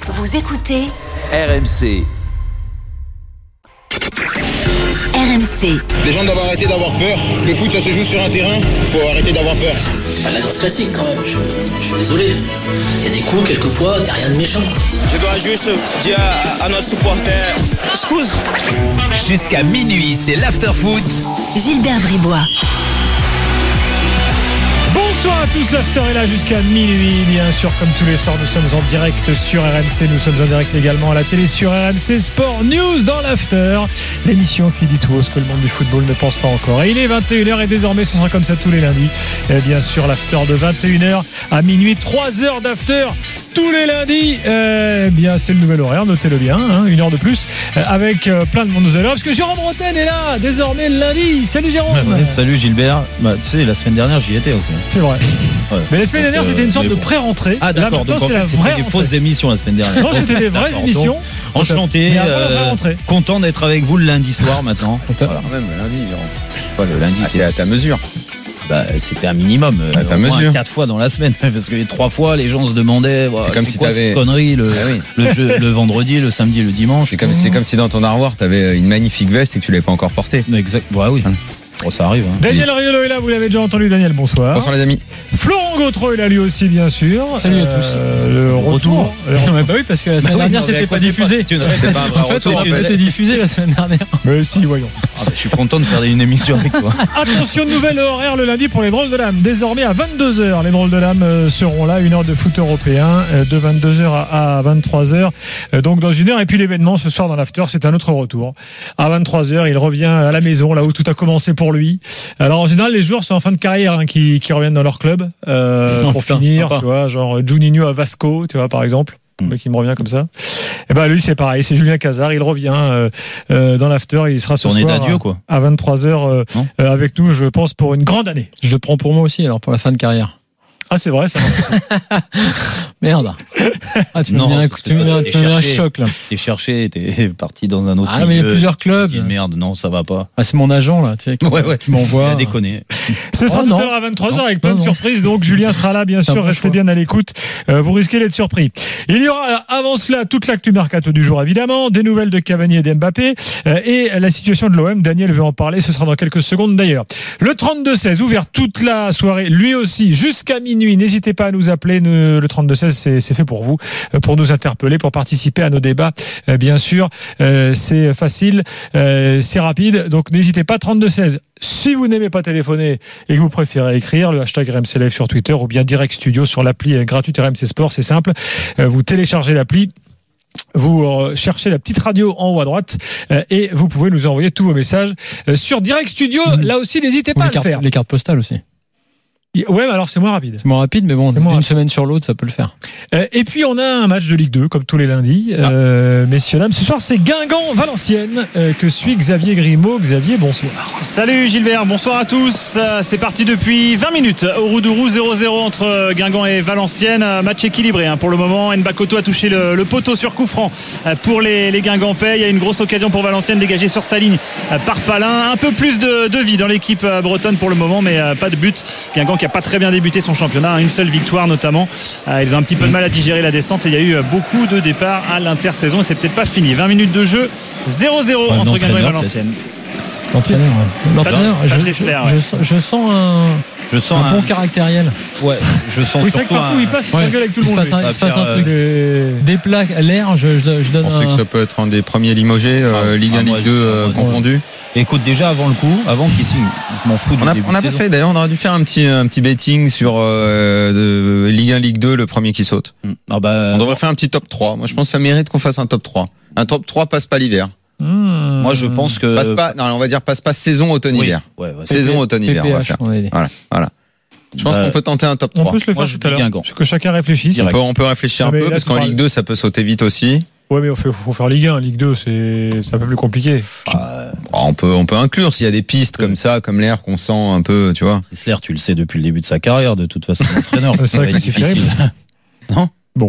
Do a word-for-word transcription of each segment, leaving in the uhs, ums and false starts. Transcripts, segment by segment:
Vous écoutez R M C. R M C. Les gens doivent arrêter d'avoir peur. Le foot, ça se joue sur un terrain. Il faut arrêter d'avoir peur. C'est pas de la danse classique quand même. Je, je suis désolé. Il y a des coups, quelquefois, il n'y a rien de méchant. Je dois juste dire à, à notre supporter, excuse. Jusqu'à minuit, c'est l'after-foot. Gilbert Bribois. Bonsoir à tous, l'after est là jusqu'à minuit, bien sûr, comme tous les soirs, nous sommes en direct sur R M C, nous sommes en direct également à la télé sur R M C Sport News dans l'after, l'émission qui dit tout haut ce que le monde du football ne pense pas encore. Et il est vingt et une heures et désormais ce sera comme ça tous les lundis. Et bien sûr, l'after de vingt et une heures à minuit, trois heures d'after tous les lundis. Euh, bien, c'est le nouvel horaire, notez-le bien, hein, une heure de plus, euh, avec euh, plein de monde nous allons, parce que Jérôme Rotten est là, désormais le lundi. Salut Jérôme. Ouais, ouais, salut Gilbert. Bah, tu sais, la semaine dernière, j'y étais aussi. C'est vrai. Ouais. Mais la semaine donc, dernière, euh, c'était une sorte de bon. pré-rentrée. Ah d'accord, là, donc en c'est fait, la c'était vraie des rentrée. fausses émissions la semaine dernière. Non, c'était des vraies émissions. Enchanté, Mais avant la vraie euh, rentrée. content d'être avec vous le lundi soir maintenant. Voilà. Même le lundi, Jérôme. Pas le lundi. Ah, c'est à ta mesure. Bah, c'était un minimum. C'est à ta au moins mesure. Quatre fois dans la semaine, parce que les trois fois, les gens se demandaient. Voilà, c'est comme c'est si quoi t'avais cette connerie le, ah oui. le, jeu, le vendredi, le samedi, et le dimanche. C'est comme, c'est comme si dans ton armoire, t'avais une magnifique veste et que tu l'avais pas encore portée. Exact. Ouais, oui. Bon, ça arrive. Hein. Daniel Riolo est là, vous l'avez déjà entendu. Daniel, bonsoir. Bonsoir les amis. Florent Gautreau est là lui aussi, bien sûr. Salut à tous. Euh, le retour. retour. Bah oui, parce que la semaine Bah oui, dernière, non, c'était mais pas à quoi diffusé. tu- C'est pas un vrai En fait, retour. on En fait. était diffusé la semaine dernière. Mais si, voyons. Ah, bah, je suis content de faire une émission avec toi. Attention, nouvelle horaire le lundi pour les drôles de l'âme. Désormais à vingt-deux heures, les drôles de l'âme seront là. Une heure de foot européen de vingt-deux heures à vingt-trois heures. Donc dans une heure. Et puis l'événement ce soir dans l'after, c'est un autre retour. À vingt-trois heures, il revient à la maison, là où tout a commencé pour lui. Alors en général, les joueurs sont en fin de carrière hein, qui, qui reviennent dans leur club euh, Oh, pour putain, finir. sympa. Tu vois, genre Juninho à Vasco, tu vois, par exemple. Le mec qui me revient comme ça. Et ben lui c'est pareil, c'est Julien Cazard, il revient euh, euh, dans l'after, il sera ce Tournée soir d'adieu, à, quoi. à vingt-trois heures euh, euh, avec nous, je pense pour une grande année. Je le prends pour moi aussi, alors, pour la fin de carrière. Ah c'est vrai ça. Merde. Ah, tu me Non, mets un, parce tu me que mets un- t'es tu me mets un cherché. choc, là. T'es cherché, t'es parti dans un autre. Ah, mais il y a milieu. plusieurs clubs. Tu dis, merde, non, ça va pas. Ah, c'est mon agent, là, tu sais, qui, Ouais, ouais. qui m'envoie. Il a déconné. Ce sera Oh, tout non. à l'heure à vingt-trois heures Non, avec plein non, de non. surprises. Donc Julien sera là bien C'est un sûr, bon restez choix. bien à l'écoute. Euh, vous risquez d'être surpris. Il y aura avant cela toute l'actu mercato du jour évidemment, des nouvelles de Cavani et d'Mbappé euh, et la situation de l'O M. Daniel veut en parler, ce sera dans quelques secondes d'ailleurs. Le trente-deux seize ouvert toute la soirée, lui aussi jusqu'à minuit. N'hésitez pas à nous appeler. Le trente-deux seize c'est, c'est fait pour vous, pour nous interpeller, pour participer à nos débats. Euh, bien sûr, euh, c'est facile, euh, c'est rapide. Donc n'hésitez pas. Trente-deux seize. Si vous n'aimez pas téléphoner et que vous préférez écrire, le hashtag R M C Live sur Twitter ou bien Direct Studio sur l'appli gratuite R M C Sport, c'est simple. Euh, vous téléchargez l'appli. Vous euh, cherchez la petite radio en haut à droite euh, et vous pouvez nous envoyer tous vos messages euh, sur Direct Studio. Mmh. Là aussi, n'hésitez Ou pas les à cartes, le faire. les cartes postales aussi. Ouais, mais alors c'est moins rapide. C'est moins rapide, mais bon, C'est moins d'une rapide. semaine sur l'autre, ça peut le faire. Euh, et puis on a un match de Ligue deux comme tous les lundis, euh, messieurs dames. Ce soir, c'est Guingamp-Valenciennes euh, que suit Xavier Grimaud. Xavier, bonsoir. Salut Gilbert, bonsoir à tous. C'est parti depuis vingt minutes au Roudourou, zéro zéro entre Guingamp et Valenciennes. Match équilibré hein, pour le moment. Nbakoto a touché le, le poteau sur coup franc pour les, les Guingampais. Il y a une grosse occasion pour Valenciennes dégagée sur sa ligne par Palin. Un peu plus de, de vie dans l'équipe bretonne pour le moment, mais pas de but. Guingamp qui n'a pas très bien débuté son championnat, une seule victoire notamment. Il avait un petit peu de mal à digérer la descente et il y a eu beaucoup de départs à l'intersaison et c'est peut-être pas fini. vingt minutes de jeu, zéro zéro Ouais, entre Guingamp et l'entraîneur, Valenciennes. L'entraîneur, ouais. L'entraîneur, Pat- je, Pat je, Lessler, je ouais. sens- je sens un, Je sens un un, bon caractériel. Ouais, je sens Oui, c'est vrai que surtout partout un- où il passe, il Ouais. s'engueule avec tout le Il se monde. passe un, lui. il se passe un faire, truc. Euh, Des plaques à l'air, je, je, je Je donne pensais un... que ça peut être un des premiers limogés, euh, Ah, Ligue un, ah, moi, Ligue deux euh, je- ah, moi, confondus. Écoute, déjà avant le coup, avant qu'il signe, je m'en fous du On n'a début on de a pas saison. fait, d'ailleurs, on aurait dû faire un petit, un petit betting sur euh, de Ligue un, Ligue deux, le premier qui saute. Ah bah, On devrait faire un petit top trois. Moi, je pense que ça mérite qu'on fasse un top trois. Un top trois passe pas l'hiver. hmm. moi je pense que Passe pas, non, on va dire passe pas saison, automne, Oui. hiver. Ouais, ouais, Saison, automne, hiver, on va P P H, faire. on a dit. Voilà, voilà. Je pense Bah, qu'on peut tenter un top On trois. peut se le Moi, faire je tout à dis l'heure. Guingamp. Que chacun réfléchisse. On peut, on peut réfléchir Ah, un mais peu, là, parce tu qu'en parles- Ligue deux, ça peut sauter vite aussi. Ouais, mais il faut, faut faire Ligue un. Ligue deux, c'est, c'est un peu plus compliqué. Ah, Oh, on peut, on peut inclure s'il y a des pistes comme ça, comme l'air qu'on sent un peu, tu vois. Kessler, tu le sais depuis le début de sa carrière, de toute façon, l'entraîneur. C'est ça vrai va que être c'est difficile. Non Bon,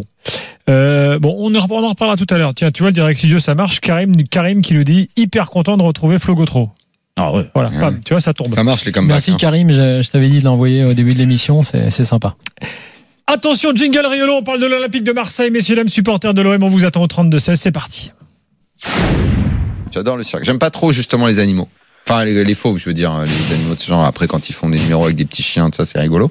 euh, bon, on en, on en reparlera tout à l'heure. Tiens, tu vois, le Direct Studio, ça marche. Karim, Karim qui le dit, hyper content de retrouver Flo Gautreau. Ah ouais. Voilà, Ouais. bam, tu vois, ça tombe. Ça marche les comebacks. Merci hein. Karim, je, je t'avais dit de l'envoyer au début de l'émission, c'est, c'est sympa. Attention, jingle Riolo, on parle de l'Olympique de Marseille, messieurs, dames, supporters de l'O M, on vous attend au trente-deux seize, c'est parti. J'adore le cirque. J'aime pas trop justement les animaux. Enfin, les, les fauves, je veux dire, les animaux de ce genre. Après, quand ils font des numéros avec des petits chiens, tout ça, c'est rigolo.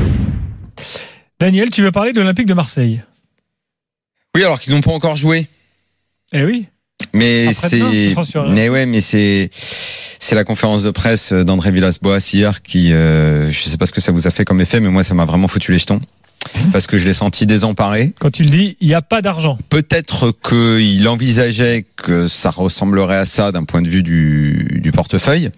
Daniel, tu veux parler de l'Olympique de Marseille? Oui, alors qu'ils n'ont pas encore joué. Eh oui. Mais Après-demain, c'est, mais ouais, mais c'est, c'est la conférence de presse d'André Villas-Boas hier qui, euh, je sais pas ce que ça vous a fait comme effet, mais moi, ça m'a vraiment foutu les jetons. Parce que je l'ai senti désemparé. Quand tu le dis, il n'y a pas d'argent. Peut-être qu'il envisageait que ça ressemblerait à ça d'un point de vue du, du portefeuille.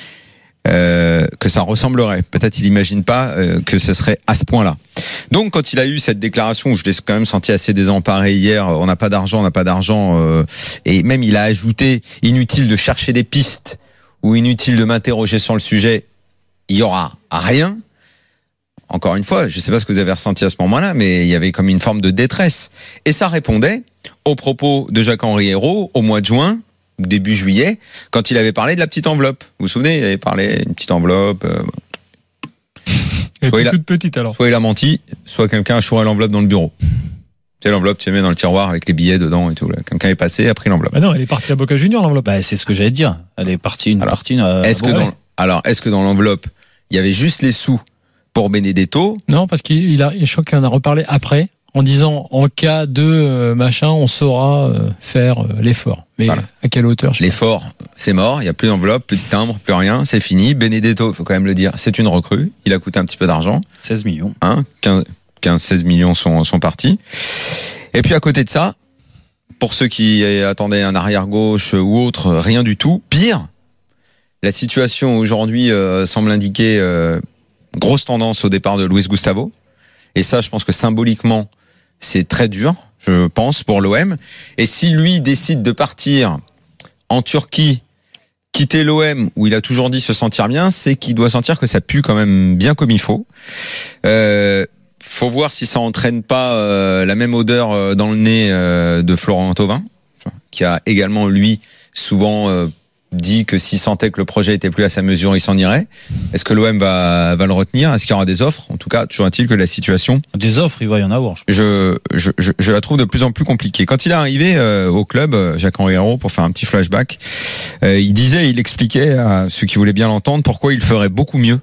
Euh, que ça ressemblerait. Peut-être il n'imagine pas euh, que ce serait à ce point-là. Donc quand il a eu cette déclaration où je l'ai quand même senti assez désemparé hier, on n'a pas d'argent, on n'a pas d'argent, euh, et même il a ajouté inutile de chercher des pistes ou inutile de m'interroger sur le sujet, il y aura rien. Encore une fois, je ne sais pas ce que vous avez ressenti à ce moment-là, mais il y avait comme une forme de détresse. Et ça répondait aux propos de Jacques-Henri Hérault au mois de juin, début juillet, quand il avait parlé de la petite enveloppe. Vous vous souvenez, il avait parlé d'une petite enveloppe. Euh... Soit il a, toute petite alors. Soit il a menti, soit quelqu'un a chouré l'enveloppe dans le bureau. Tu sais, l'enveloppe, tu la mets dans le tiroir avec les billets dedans et tout. Là. Quelqu'un est passé, a pris l'enveloppe. Bah non, elle est partie à Boca Junior, l'enveloppe. Bah, c'est ce que j'allais te dire. Elle est partie une alors, partie. Euh, est-ce bon, que ouais. dans, alors, est-ce que dans l'enveloppe, il y avait juste les sous pour Benedetto? Non, parce qu'il a, je crois qu'il en a reparlé après, en disant en cas de euh, machin, on saura euh, faire euh, l'effort. Mais voilà. À quelle hauteur? L'effort, c'est mort. Il n'y a plus d'enveloppe, plus de timbre, plus rien. C'est fini. Benedetto, il faut quand même le dire, c'est une recrue. Il a coûté un petit peu d'argent. seize millions. Hein, quinze, seize millions sont, sont partis. Et puis à côté de ça, pour ceux qui attendaient un arrière-gauche ou autre, rien du tout. Pire, la situation aujourd'hui euh, semble indiquer euh, grosse tendance au départ de Luis Gustavo. Et ça, je pense que symboliquement, c'est très dur, je pense, pour l'O M. Et si lui décide de partir en Turquie, quitter l'O M, où il a toujours dit se sentir bien, c'est qu'il doit sentir que ça pue quand même bien comme il faut. Euh, faut voir si ça entraîne pas euh, la même odeur dans le nez euh, de Florent Thauvin, qui a également, lui, souvent... Euh, dit que s'il sentait que le projet était plus à sa mesure, il s'en irait. Est-ce que l'O M va, va le retenir? Est-ce qu'il y aura des offres? En tout cas, toujours est-il que la situation... Des offres, il va y en avoir. Je, je, je, je la trouve de plus en plus compliquée. Quand il est arrivé euh, au club, Jacques-Henri Hérault, pour faire un petit flashback, euh, il disait, il expliquait à ceux qui voulaient bien l'entendre pourquoi il ferait beaucoup mieux.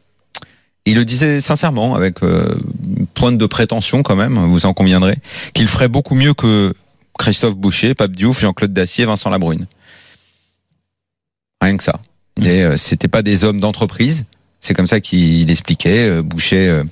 Il le disait sincèrement, avec euh, pointe de prétention quand même, vous en conviendrez, qu'il ferait beaucoup mieux que Christophe Boucher, Pape Diouf, Jean-Claude Dacier, Vincent Labrune. Rien que ça. Il est, euh, c'était pas des hommes d'entreprise. C'est comme ça qu'il expliquait. Euh, Boucher, euh,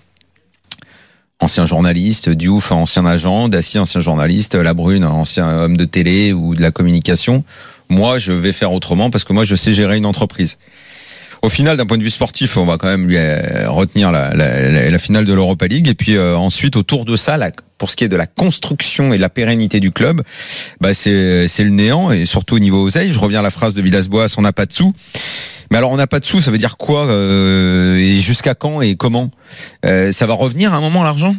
ancien journaliste, Diouf, ancien agent, Dacier, ancien journaliste, Labrune, ancien homme de télé ou de la communication. Moi, je vais faire autrement parce que moi, je sais gérer une entreprise. Au final, d'un point de vue sportif, on va quand même lui retenir la, la, la, la finale de l'Europa League. Et puis euh, ensuite, autour de ça, la, pour ce qui est de la construction et de la pérennité du club, bah c'est, c'est le néant, et surtout au niveau oseille. Je reviens à la phrase de Villas-Boas, on n'a pas de sous. Mais alors, on n'a pas de sous, ça veut dire quoi euh, et jusqu'à quand et comment? euh, Ça va revenir à un moment, l'argent?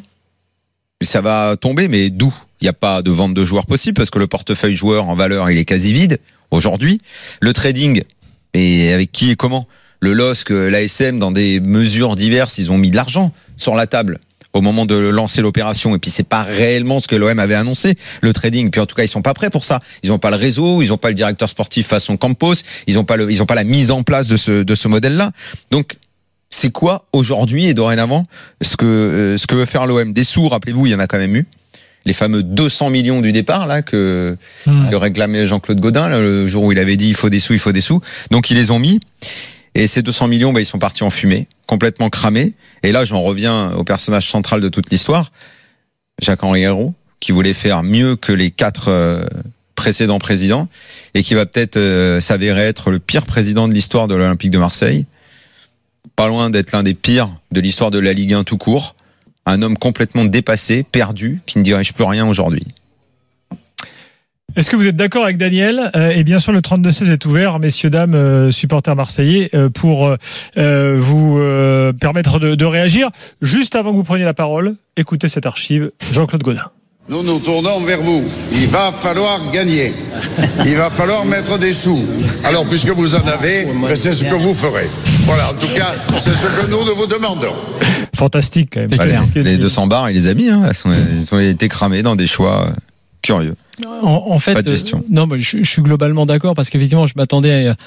Ça va tomber, mais d'où? Il n'y a pas de vente de joueurs possible parce que le portefeuille joueur en valeur, il est quasi vide aujourd'hui. Le trading, et avec qui et comment? Le L O S C, l'A S M, dans des mesures diverses, ils ont mis de l'argent sur la table au moment de lancer l'opération. Et puis c'est pas réellement ce que l'O M avait annoncé, le trading. Puis en tout cas, ils sont pas prêts pour ça. Ils ont pas le réseau, ils ont pas le directeur sportif façon Campos, ils ont pas le, ils ont pas la mise en place de ce, de ce modèle-là. Donc, c'est quoi aujourd'hui et dorénavant ce que, euh, ce que veut faire l'O M? Des sous, rappelez-vous, il y en a quand même eu. Les fameux deux cents millions du départ, là, que, mmh. que réclamait Jean-Claude Gaudin, là, le jour où il avait dit il faut des sous, il faut des sous. Donc, ils les ont mis. Et ces deux cents millions, bah, ils sont partis en fumée, complètement cramés. Et là, j'en reviens au personnage central de toute l'histoire, Jacques-Henri Hérault, qui voulait faire mieux que les quatre euh, précédents présidents et qui va peut-être euh, s'avérer être le pire président de l'histoire de l'Olympique de Marseille. Pas loin d'être l'un des pires de l'histoire de la Ligue un tout court. Un homme complètement dépassé, perdu, qui ne dirige plus rien aujourd'hui. Est-ce que vous êtes d'accord avec Daniel? euh, Et bien sûr, le trente-deux seize est ouvert, messieurs, dames, euh, supporters marseillais, euh, pour euh, vous euh, permettre de, de réagir. Juste avant que vous preniez la parole, écoutez cette archive, Jean-Claude Gaudin. Nous nous tournons vers vous. Il va falloir gagner. Il va falloir mettre des sous. Alors, puisque vous en avez, c'est ce que vous ferez. Voilà, en tout cas, c'est ce que nous nous vous demandons. fantastique quand même. Bah, les, les deux cents bars, il les a mis. Hein. Elles, sont, elles ont été cramées dans des choix curieux. En, en fait, pas de gestion. Euh, non, mais je, je suis globalement d'accord parce qu'effectivement, je m'attendais à,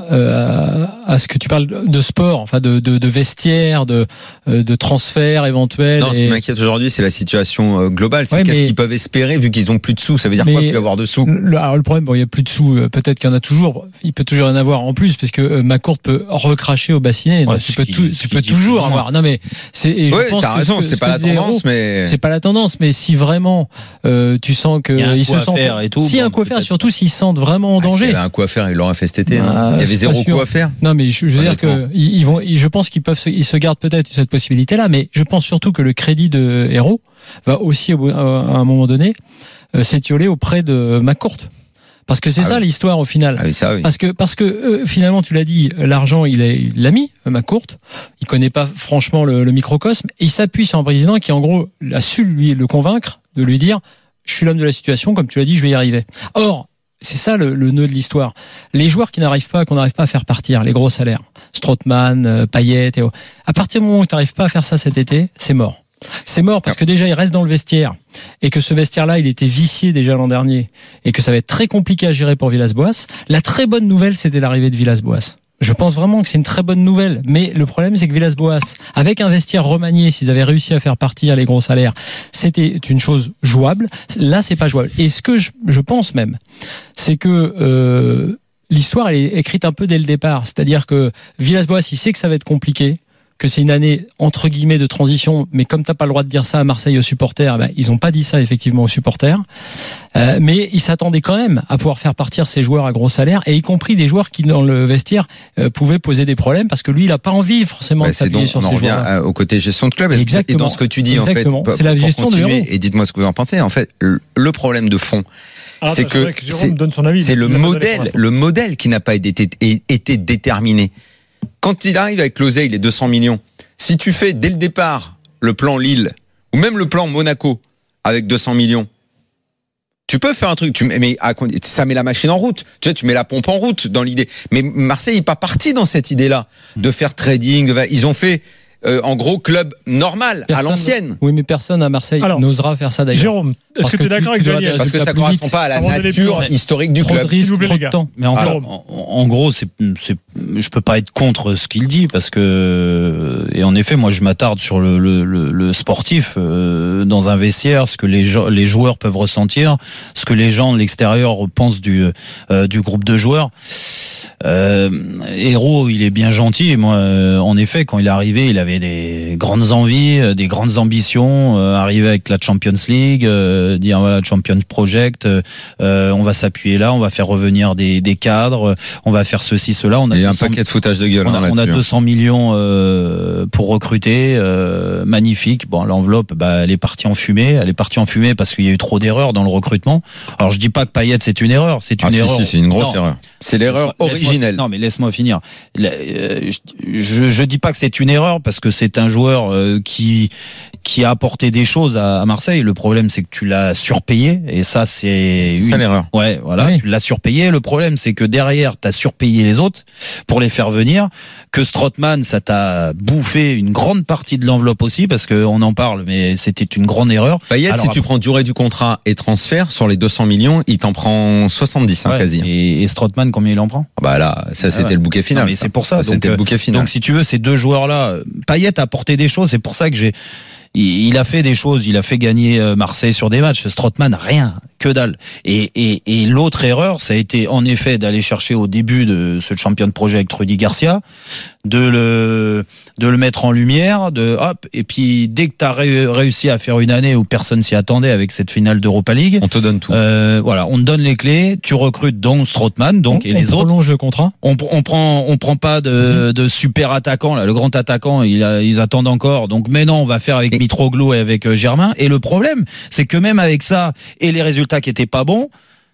euh, à, à ce que tu parles de sport, enfin de, de, de vestiaire, de, de transfert éventuel. Non, et... ce qui m'inquiète aujourd'hui, c'est la situation globale. C'est ouais, qu'est-ce mais... qu'ils peuvent espérer vu qu'ils ont plus de sous. Ça veut dire mais quoi, plus avoir de sous? Le, alors le problème, bon, il y a plus de sous. Peut-être qu'il y en a toujours. Il peut toujours y en avoir en plus, parce que euh, McCourt peut recracher au bassinet. Ouais, tu peux, tout, tu peux dit toujours avoir. Non, mais c'est. Et ouais, je pense t'as que raison. Ce que, c'est ce pas la tendance, Hérault, mais c'est pas la tendance. Mais si vraiment euh, tu sens que ils se sentent. Et tout, si bon, un coup à faire, surtout s'ils se sentent vraiment en danger. Ah, s'il y avait un coup à faire, il l'aurait fait cet été. Bah, il y avait zéro coup à faire. Non, mais je, je veux dire que ils, ils vont. Ils, je pense qu'ils peuvent. Se, ils se gardent peut-être cette possibilité-là, mais je pense surtout que le crédit de Hérault va aussi à un moment donné euh, s'étioler auprès de McCourt. Parce que c'est ah ça oui. l'histoire au final. Ah oui, ça, oui. Parce que parce que euh, finalement tu l'as dit, l'argent il est il l'a mis McCourt. Il connaît pas franchement le, le microcosme et il s'appuie sur un président qui en gros a su lui le convaincre de lui dire je suis l'homme de la situation, comme tu l'as dit, je vais y arriver. Or c'est ça le, le nœud de l'histoire. Les joueurs qui n'arrivent pas, qu'on n'arrive pas à faire partir, les gros salaires, Strootman, euh, Payet, et à partir du moment où tu n'arrives pas à faire ça cet été, c'est mort. C'est mort parce que déjà il reste dans le vestiaire et que ce vestiaire-là il était vicié déjà l'an dernier et que ça va être très compliqué à gérer pour Villas-Boas. La très bonne nouvelle c'était l'arrivée de Villas-Boas. Je pense vraiment que c'est une très bonne nouvelle, mais le problème c'est que Villas-Boas, avec un vestiaire remanié, s'ils avaient réussi à faire partir les gros salaires, c'était une chose jouable. Là c'est pas jouable. Et ce que je, je pense même, c'est que euh, l'histoire elle est écrite un peu dès le départ, c'est-à-dire que Villas-Boas il sait que ça va être compliqué, que c'est une année entre guillemets de transition, mais comme t'as pas le droit de dire ça à Marseille aux supporters, ben, ils ont pas dit ça effectivement aux supporters, euh, mais ils s'attendaient quand même à pouvoir faire partir ces joueurs à gros salaires, et y compris des joueurs qui dans le vestiaire euh, pouvaient poser des problèmes, parce que lui il a pas envie forcément bah, de s'appuyer sur ces joueurs. On revient au côté gestion de club. Exactement. Et dans ce que tu dis Exactement. en fait, c'est la gestion de Hérault. Et dites-moi ce que vous en pensez. En fait, le problème de fond, ah, c'est bah, que, que c'est, donne son avis, c'est le modèle, le modèle qui n'a pas été, été déterminé. Quand il arrive avec l'oseille, les deux cents millions, si tu fais dès le départ le plan Lille ou même le plan Monaco avec deux cents millions, tu peux faire un truc. Tu mets, mais ça met la machine en route. Tu sais, tu mets la pompe en route dans l'idée. Mais Marseille n'est pas parti dans cette idée-là de faire trading. Ils ont fait euh, en gros club normal personne, à l'ancienne. Oui, mais personne à Marseille Alors, n'osera faire ça d'ailleurs. Jérôme, est-ce parce que, que tu es d'accord avec Daniel? Parce que ça ne correspond pas à la nature historique du club. S'il vous plaît, les gars. Mais en, en, en gros, c'est, c'est, je peux pas être contre ce qu'il dit parce que, et en effet, moi, je m'attarde sur le, le, le, le sportif euh, dans un vestiaire, ce que les, les joueurs peuvent ressentir, ce que les gens de l'extérieur pensent du, euh, du groupe de joueurs. Euh, Hérault, il est bien gentil. Et moi, euh, en effet, quand il est arrivé, il avait des grandes envies, des grandes ambitions. Euh, arriver avec la Champions League, euh, dire voilà, Champions Project, euh, on va s'appuyer là, on va faire revenir des, des cadres, on va faire ceci, cela. On a il y a un paquet de foutage de gueule. On a, hein, on a deux cents millions euh, pour recruter, euh, magnifique. Bon, l'enveloppe, bah, elle est partie en fumée. Elle est partie en fumée parce qu'il y a eu trop d'erreurs dans le recrutement. Alors je dis pas que Payet c'est une erreur, c'est une ah, erreur. Si, si, c'est une grosse non. erreur. C'est l'erreur laisse-moi, originelle. Laisse-moi, non, mais laisse-moi finir. Je, je, je dis pas que c'est une erreur parce que c'est un joueur euh, qui qui a apporté des choses à, à Marseille. Le problème, c'est que tu l'as surpayé et ça, c'est, c'est une... ça l'erreur. Ouais, voilà, oui. Tu l'as surpayé. Le problème, c'est que derrière, t'as surpayé les autres pour les faire venir. Que Strootman, ça t'a bouffé une grande partie de l'enveloppe aussi parce que on en parle, mais c'était une grande erreur. Payet, Alors, si après... tu prends durée du contrat et transfert sur les deux cents millions, il t'en prend soixante-dix, ouais, hein, quasi. Et, et Strootman, combien il en prend? Bah là, ça c'était ah ouais. le bouquet final. Non, mais ça. c'est pour ça. ça donc, c'était le bouquet final. Donc si tu veux, ces deux joueurs-là, Payet a apporté des choses. C'est pour ça que j'ai. Il a fait des choses, il a fait gagner Marseille sur des matchs. Strootman, rien, que dalle. Et, et, et l'autre erreur, ça a été en effet d'aller chercher au début de ce Champions Project Rudy Garcia, de le de le mettre en lumière, de hop. Et puis dès que t'as ré, réussi à faire une année où personne s'y attendait avec cette finale d'Europa League, on te donne tout. Euh, voilà, on te donne les clés. Tu recrutes donc Strootman, donc on, et les on autres. Prolonge le contrat. On, on prend on prend pas de, de super attaquant là. Le grand attaquant, il a, ils attendent encore. Donc maintenant, on va faire avec et Mitroglou et avec Germain. Et le problème, c'est que même avec ça et les résultats qui étaient pas bons,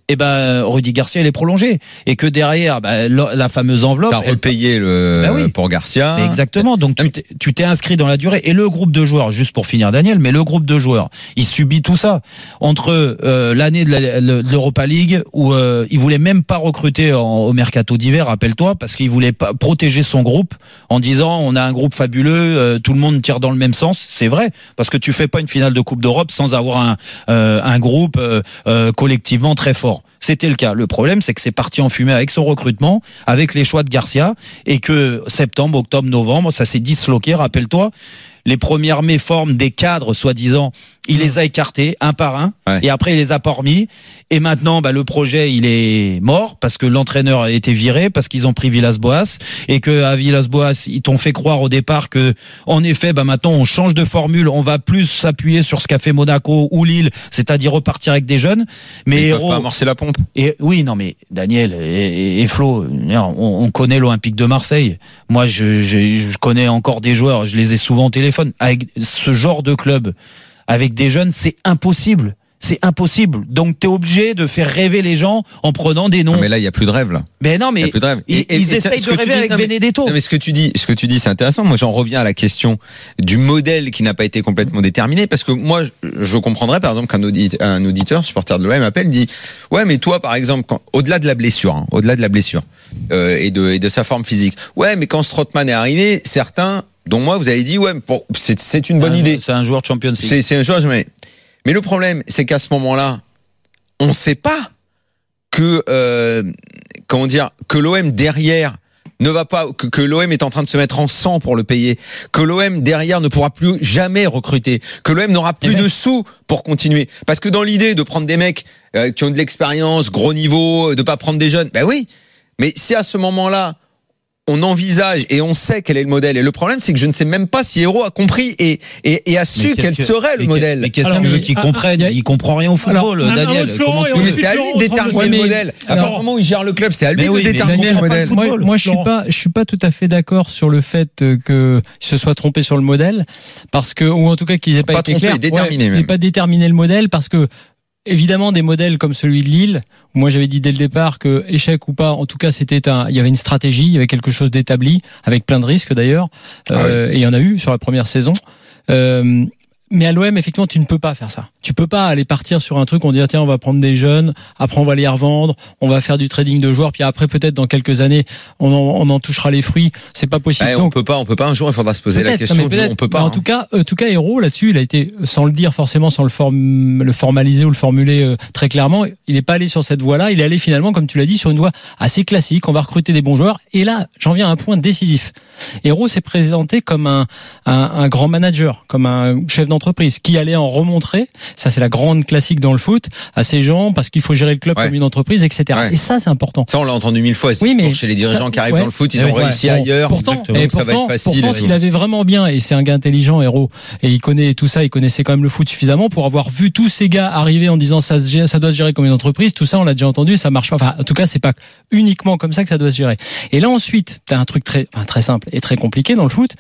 et ben Rudy Garcia il est prolongé et que derrière bah, la, la fameuse enveloppe. T'as repayé le bah oui. pour Garcia. Mais exactement. Donc tu t'es, tu t'es inscrit dans la durée et le groupe de joueurs, juste pour finir Daniel, mais le groupe de joueurs, il subit tout ça entre euh, l'année de, la, de l'Europa League où euh, il voulait même pas recruter en, au mercato d'hiver, rappelle-toi, parce qu'il voulait pas protéger son groupe en disant on a un groupe fabuleux, euh, tout le monde tire dans le même sens. C'est vrai parce que tu fais pas une finale de Coupe d'Europe sans avoir un euh, un groupe euh, euh, collectivement très fort. C'était le cas. Le problème, c'est que c'est parti en fumée avec son recrutement, avec les choix de Garcia, et que septembre, octobre, novembre, ça s'est disloqué. Rappelle-toi, les premières méformes des cadres, soi-disant, il les a écartés un par un, ouais. et après il les a pas remis. Et maintenant, bah, le projet, il est mort parce que l'entraîneur a été viré, parce qu'ils ont pris Villas-Boas, et que à Villas-Boas, ils t'ont fait croire au départ que, en effet, bah, maintenant, on change de formule, on va plus s'appuyer sur ce qu'a fait Monaco ou Lille, c'est-à-dire repartir avec des jeunes. Mais ils Hérault, peuvent pas amorcer la pompe. Et oui, non, mais Daniel et, et, et Flo, on, on connaît l'Olympique de Marseille. Moi, je, je, je connais encore des joueurs, je les ai souvent au téléphone. Avec ce genre de club, avec des jeunes, c'est impossible. C'est impossible. Donc, t'es obligé de faire rêver les gens en prenant des noms. Non, mais là, il y a plus de rêve, là. Mais non, mais il y a plus de rêve. Ils, et, ils et, essayent et, de rêver dis, avec non, mais, Benedetto. Non, mais ce que tu dis, ce que tu dis, c'est intéressant. Moi, j'en reviens à la question du modèle qui n'a pas été complètement déterminé, parce que moi, je, je comprendrais, par exemple, qu'un auditeur, un auditeur, supporter de l'O M, appelle, dit, ouais, mais toi, par exemple, quand, au-delà de la blessure, hein, au-delà de la blessure, euh, et de, et de sa forme physique. Ouais, mais quand Strootman est arrivé, certains, dont moi, vous avez dit, ouais, bon, c'est, c'est une bonne un, idée. C'est un joueur de Champions League. C'est, c'est un joueur, mais, mais le problème, c'est qu'à ce moment-là, on ne sait pas que, euh, comment dire, que l'O M derrière ne va pas, que, que l'O M est en train de se mettre en sang pour le payer, que l'O M derrière ne pourra plus jamais recruter, que l'O M n'aura plus de sous pour continuer. Parce que dans l'idée de prendre des mecs euh, qui ont de l'expérience, gros niveau, de pas prendre des jeunes, ben oui. Mais si à ce moment-là, on envisage et on sait quel est le modèle. Et le problème, c'est que je ne sais même pas si Hérault a compris et, et, et a su quel que, serait le mais modèle. Mais qu'est-ce qu'il veut qu'il comprenne? Il comprend rien au football, alors, Daniel. Comment tu mais c'était à lui de déterminer le modèle. À partir du moment où il gère le club, c'était à lui de oui, déterminer le modèle. Moi, moi je suis pas, je suis pas tout à fait d'accord sur le fait que il se soit trompé sur le modèle, parce que, ou en tout cas qu'ils aient pas, pas été clairs. Déterminé, ouais, pas déterminé le modèle, parce que évidemment, des modèles comme celui de Lille, où moi j'avais dit dès le départ que échec ou pas, en tout cas c'était un, il y avait une stratégie, il y avait quelque chose d'établi, avec plein de risques d'ailleurs, ah euh, oui. et il y en a eu sur la première saison. Euh, mais à l'O M, effectivement, tu ne peux pas faire ça. Tu peux pas aller partir sur un truc, on dit, tiens, on va prendre des jeunes, après on va les revendre, on va faire du trading de joueurs, puis après, peut-être, dans quelques années, on en, on en touchera les fruits. C'est pas possible. Bah, on peut pas, on peut pas un jour, il faudra se poser la question. Non, on peut pas. En hein. tout cas, en tout cas, Hérault, là-dessus, il a été, sans le dire forcément, sans le, form, le formaliser ou le formuler euh, très clairement, il n'est pas allé sur cette voie-là. Il est allé finalement, comme tu l'as dit, sur une voie assez classique. On va recruter des bons joueurs. Et là, j'en viens à un point décisif. Hérault s'est présenté comme un, un, un grand manager, comme un chef d'entreprise qui allait en remontrer, ça c'est la grande classique dans le foot, à ces gens parce qu'il faut gérer le club ouais. comme une entreprise, et cetera. Ouais. Et ça c'est important. Ça on l'a entendu mille fois. C'est oui, mais chez les dirigeants ça, qui arrivent ouais. dans le foot, ils ouais, ont réussi ouais. ailleurs. Pourtant, donc et ça pourtant, va être facile. Pourtant, s'il avait vraiment bien, et c'est un gars intelligent, Hérault, et il connaît tout ça, il connaissait quand même le foot suffisamment pour avoir vu tous ces gars arriver en disant ça, se, ça doit se gérer comme une entreprise. Tout ça on l'a déjà entendu, ça marche pas. Enfin, en tout cas, c'est pas uniquement comme ça que ça doit se gérer. Et là ensuite, t'as un truc très, enfin, très simple et très compliqué dans le foot.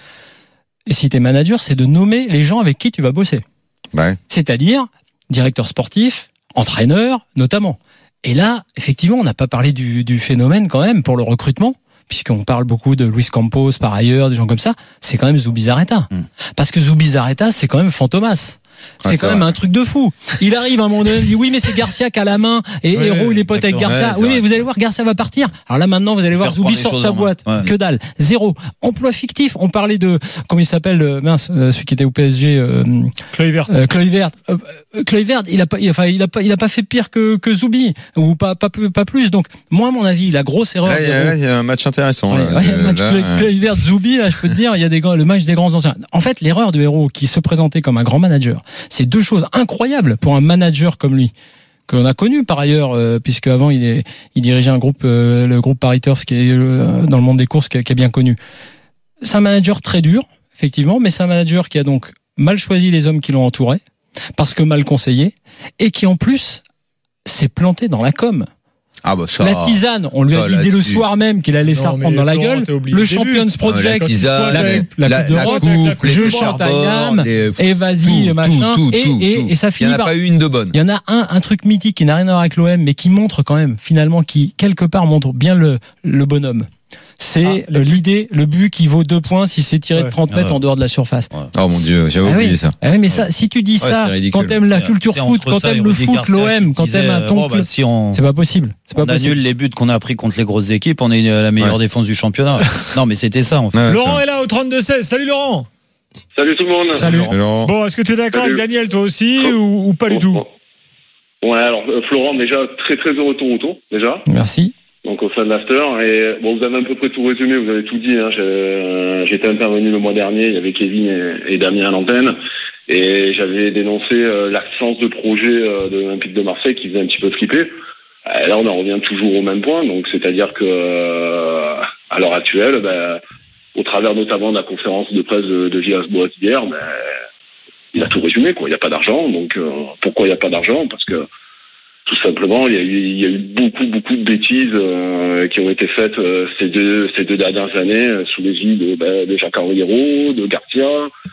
Et si t'es manager, c'est de nommer les gens avec qui tu vas bosser. Ouais. C'est-à-dire directeur sportif, entraîneur notamment. Et là, effectivement, on n'a pas parlé du, du phénomène quand même pour le recrutement, puisqu'on parle beaucoup de Luis Campos par ailleurs, des gens comme ça. C'est quand même Zubizarreta. Mmh. Parce que Zubizarreta, c'est quand même Fantomas. C'est ouais, quand c'est même vrai. Un truc de fou. Il arrive à un moment donné, il dit oui mais c'est Garcia qui a la main et oui, Hérault il est pote avec Garcia. Ouais, oui mais vous allez voir Garcia va partir. Alors là maintenant vous allez voir Zoubi sort sa boîte. Ouais. Que dalle. Zéro. Emploi fictif. On parlait de comment il s'appelle euh, mince euh, celui qui était au P S G. Euh, Kluivert. Euh, Kluivert. Euh, Kluivert. Il a pas, il, enfin il a pas, il a pas fait pire que que Zoubi ou pas pas pas plus. Donc moi à mon avis la grosse erreur. Là il y, y a un match intéressant. Ouais, là, ouais, euh, match là, Kluivert Zoubi là je peux te dire il y a des le match des grands anciens. En fait l'erreur de Hérault qui se présentait comme un grand manager, c'est deux choses incroyable pour un manager comme lui que l'on a connu par ailleurs euh, puisque avant il est il dirigeait un groupe euh, le groupe Paris Turf qui est euh, dans le monde des courses qui est, qui est bien connu. C'est un manager très dur effectivement, mais c'est un manager qui a donc mal choisi les hommes qui l'ont entouré parce que mal conseillé et qui en plus s'est planté dans la com. Ah bah ça, la tisane, on lui a ça, dit dès le là-dessus. soir même qu'il allait se la Non, reprendre mais dans la Florent, gueule. t'as oublié Le le début. Champions Project, la tisane, la, la, coupe, la, la, coupe la d'Europe, coupe, les je feux chante à charbon, Yam, les- et vas-y, tout, machin, tout, et, tout, et, tout. et ça Il finit n'y en a par. pas eu une de bonne. Il y en a un, un truc mythique qui n'a rien à voir avec l'O M, mais qui montre quand même, finalement, qui, quelque part, montre bien le, le bonhomme. C'est Ah, l'idée, le but qui vaut deux points si c'est tiré Ouais. de trente mètres Ouais. en dehors de la surface. Oh mon Dieu, j'avais Ah oublié oui. ça. Ah oui, mais ça, si tu dis Ouais, ça, c'était ridicule. quand t'aimes la culture C'est foot, entre quand ça et t'aimes le Rudy foot, Garcia l'O M, qui quand disait, t'aimes un euh, ton bon, bah, club, si on, c'est pas possible. C'est pas on possible. annule les buts qu'on a pris contre les grosses équipes, on est la meilleure Ouais. défense du championnat. Non, mais c'était ça, en fait. Ouais, Laurent ça. est là au trente-deux seize. Salut Laurent. Salut tout le monde. Salut. Alors, Bon, est-ce que tu es d'accord Salut. avec Daniel, toi aussi, ou, ou pas du tout? Ouais, alors euh, Florent, déjà très très heureux ton retour, déjà. Merci. Donc au sein de l'After. Et bon, vous avez à peu près tout résumé, vous avez tout dit. Hein. J'ai- J'étais intervenu le mois dernier, il y avait Kevin et, et Damien à l'antenne. Et j'avais dénoncé euh, l'absence de projet euh, de l'Olympique de Marseille qui faisait un petit peu flipper. Et là, on en revient toujours au même point. Donc c'est-à-dire que euh, à l'heure actuelle, ben, au travers notamment de la conférence de presse de, de Villas-Boas hier, ben, il a tout résumé, quoi. Il n'y a pas d'argent. Donc euh, pourquoi il n'y a pas d'argent? Parce que tout simplement, il y a eu, il y a eu beaucoup, beaucoup de bêtises euh, qui ont été faites euh, ces deux, ces deux dernières années euh, sous l'égide de, bah, de Jacques-Henri Hérault, de Garcia.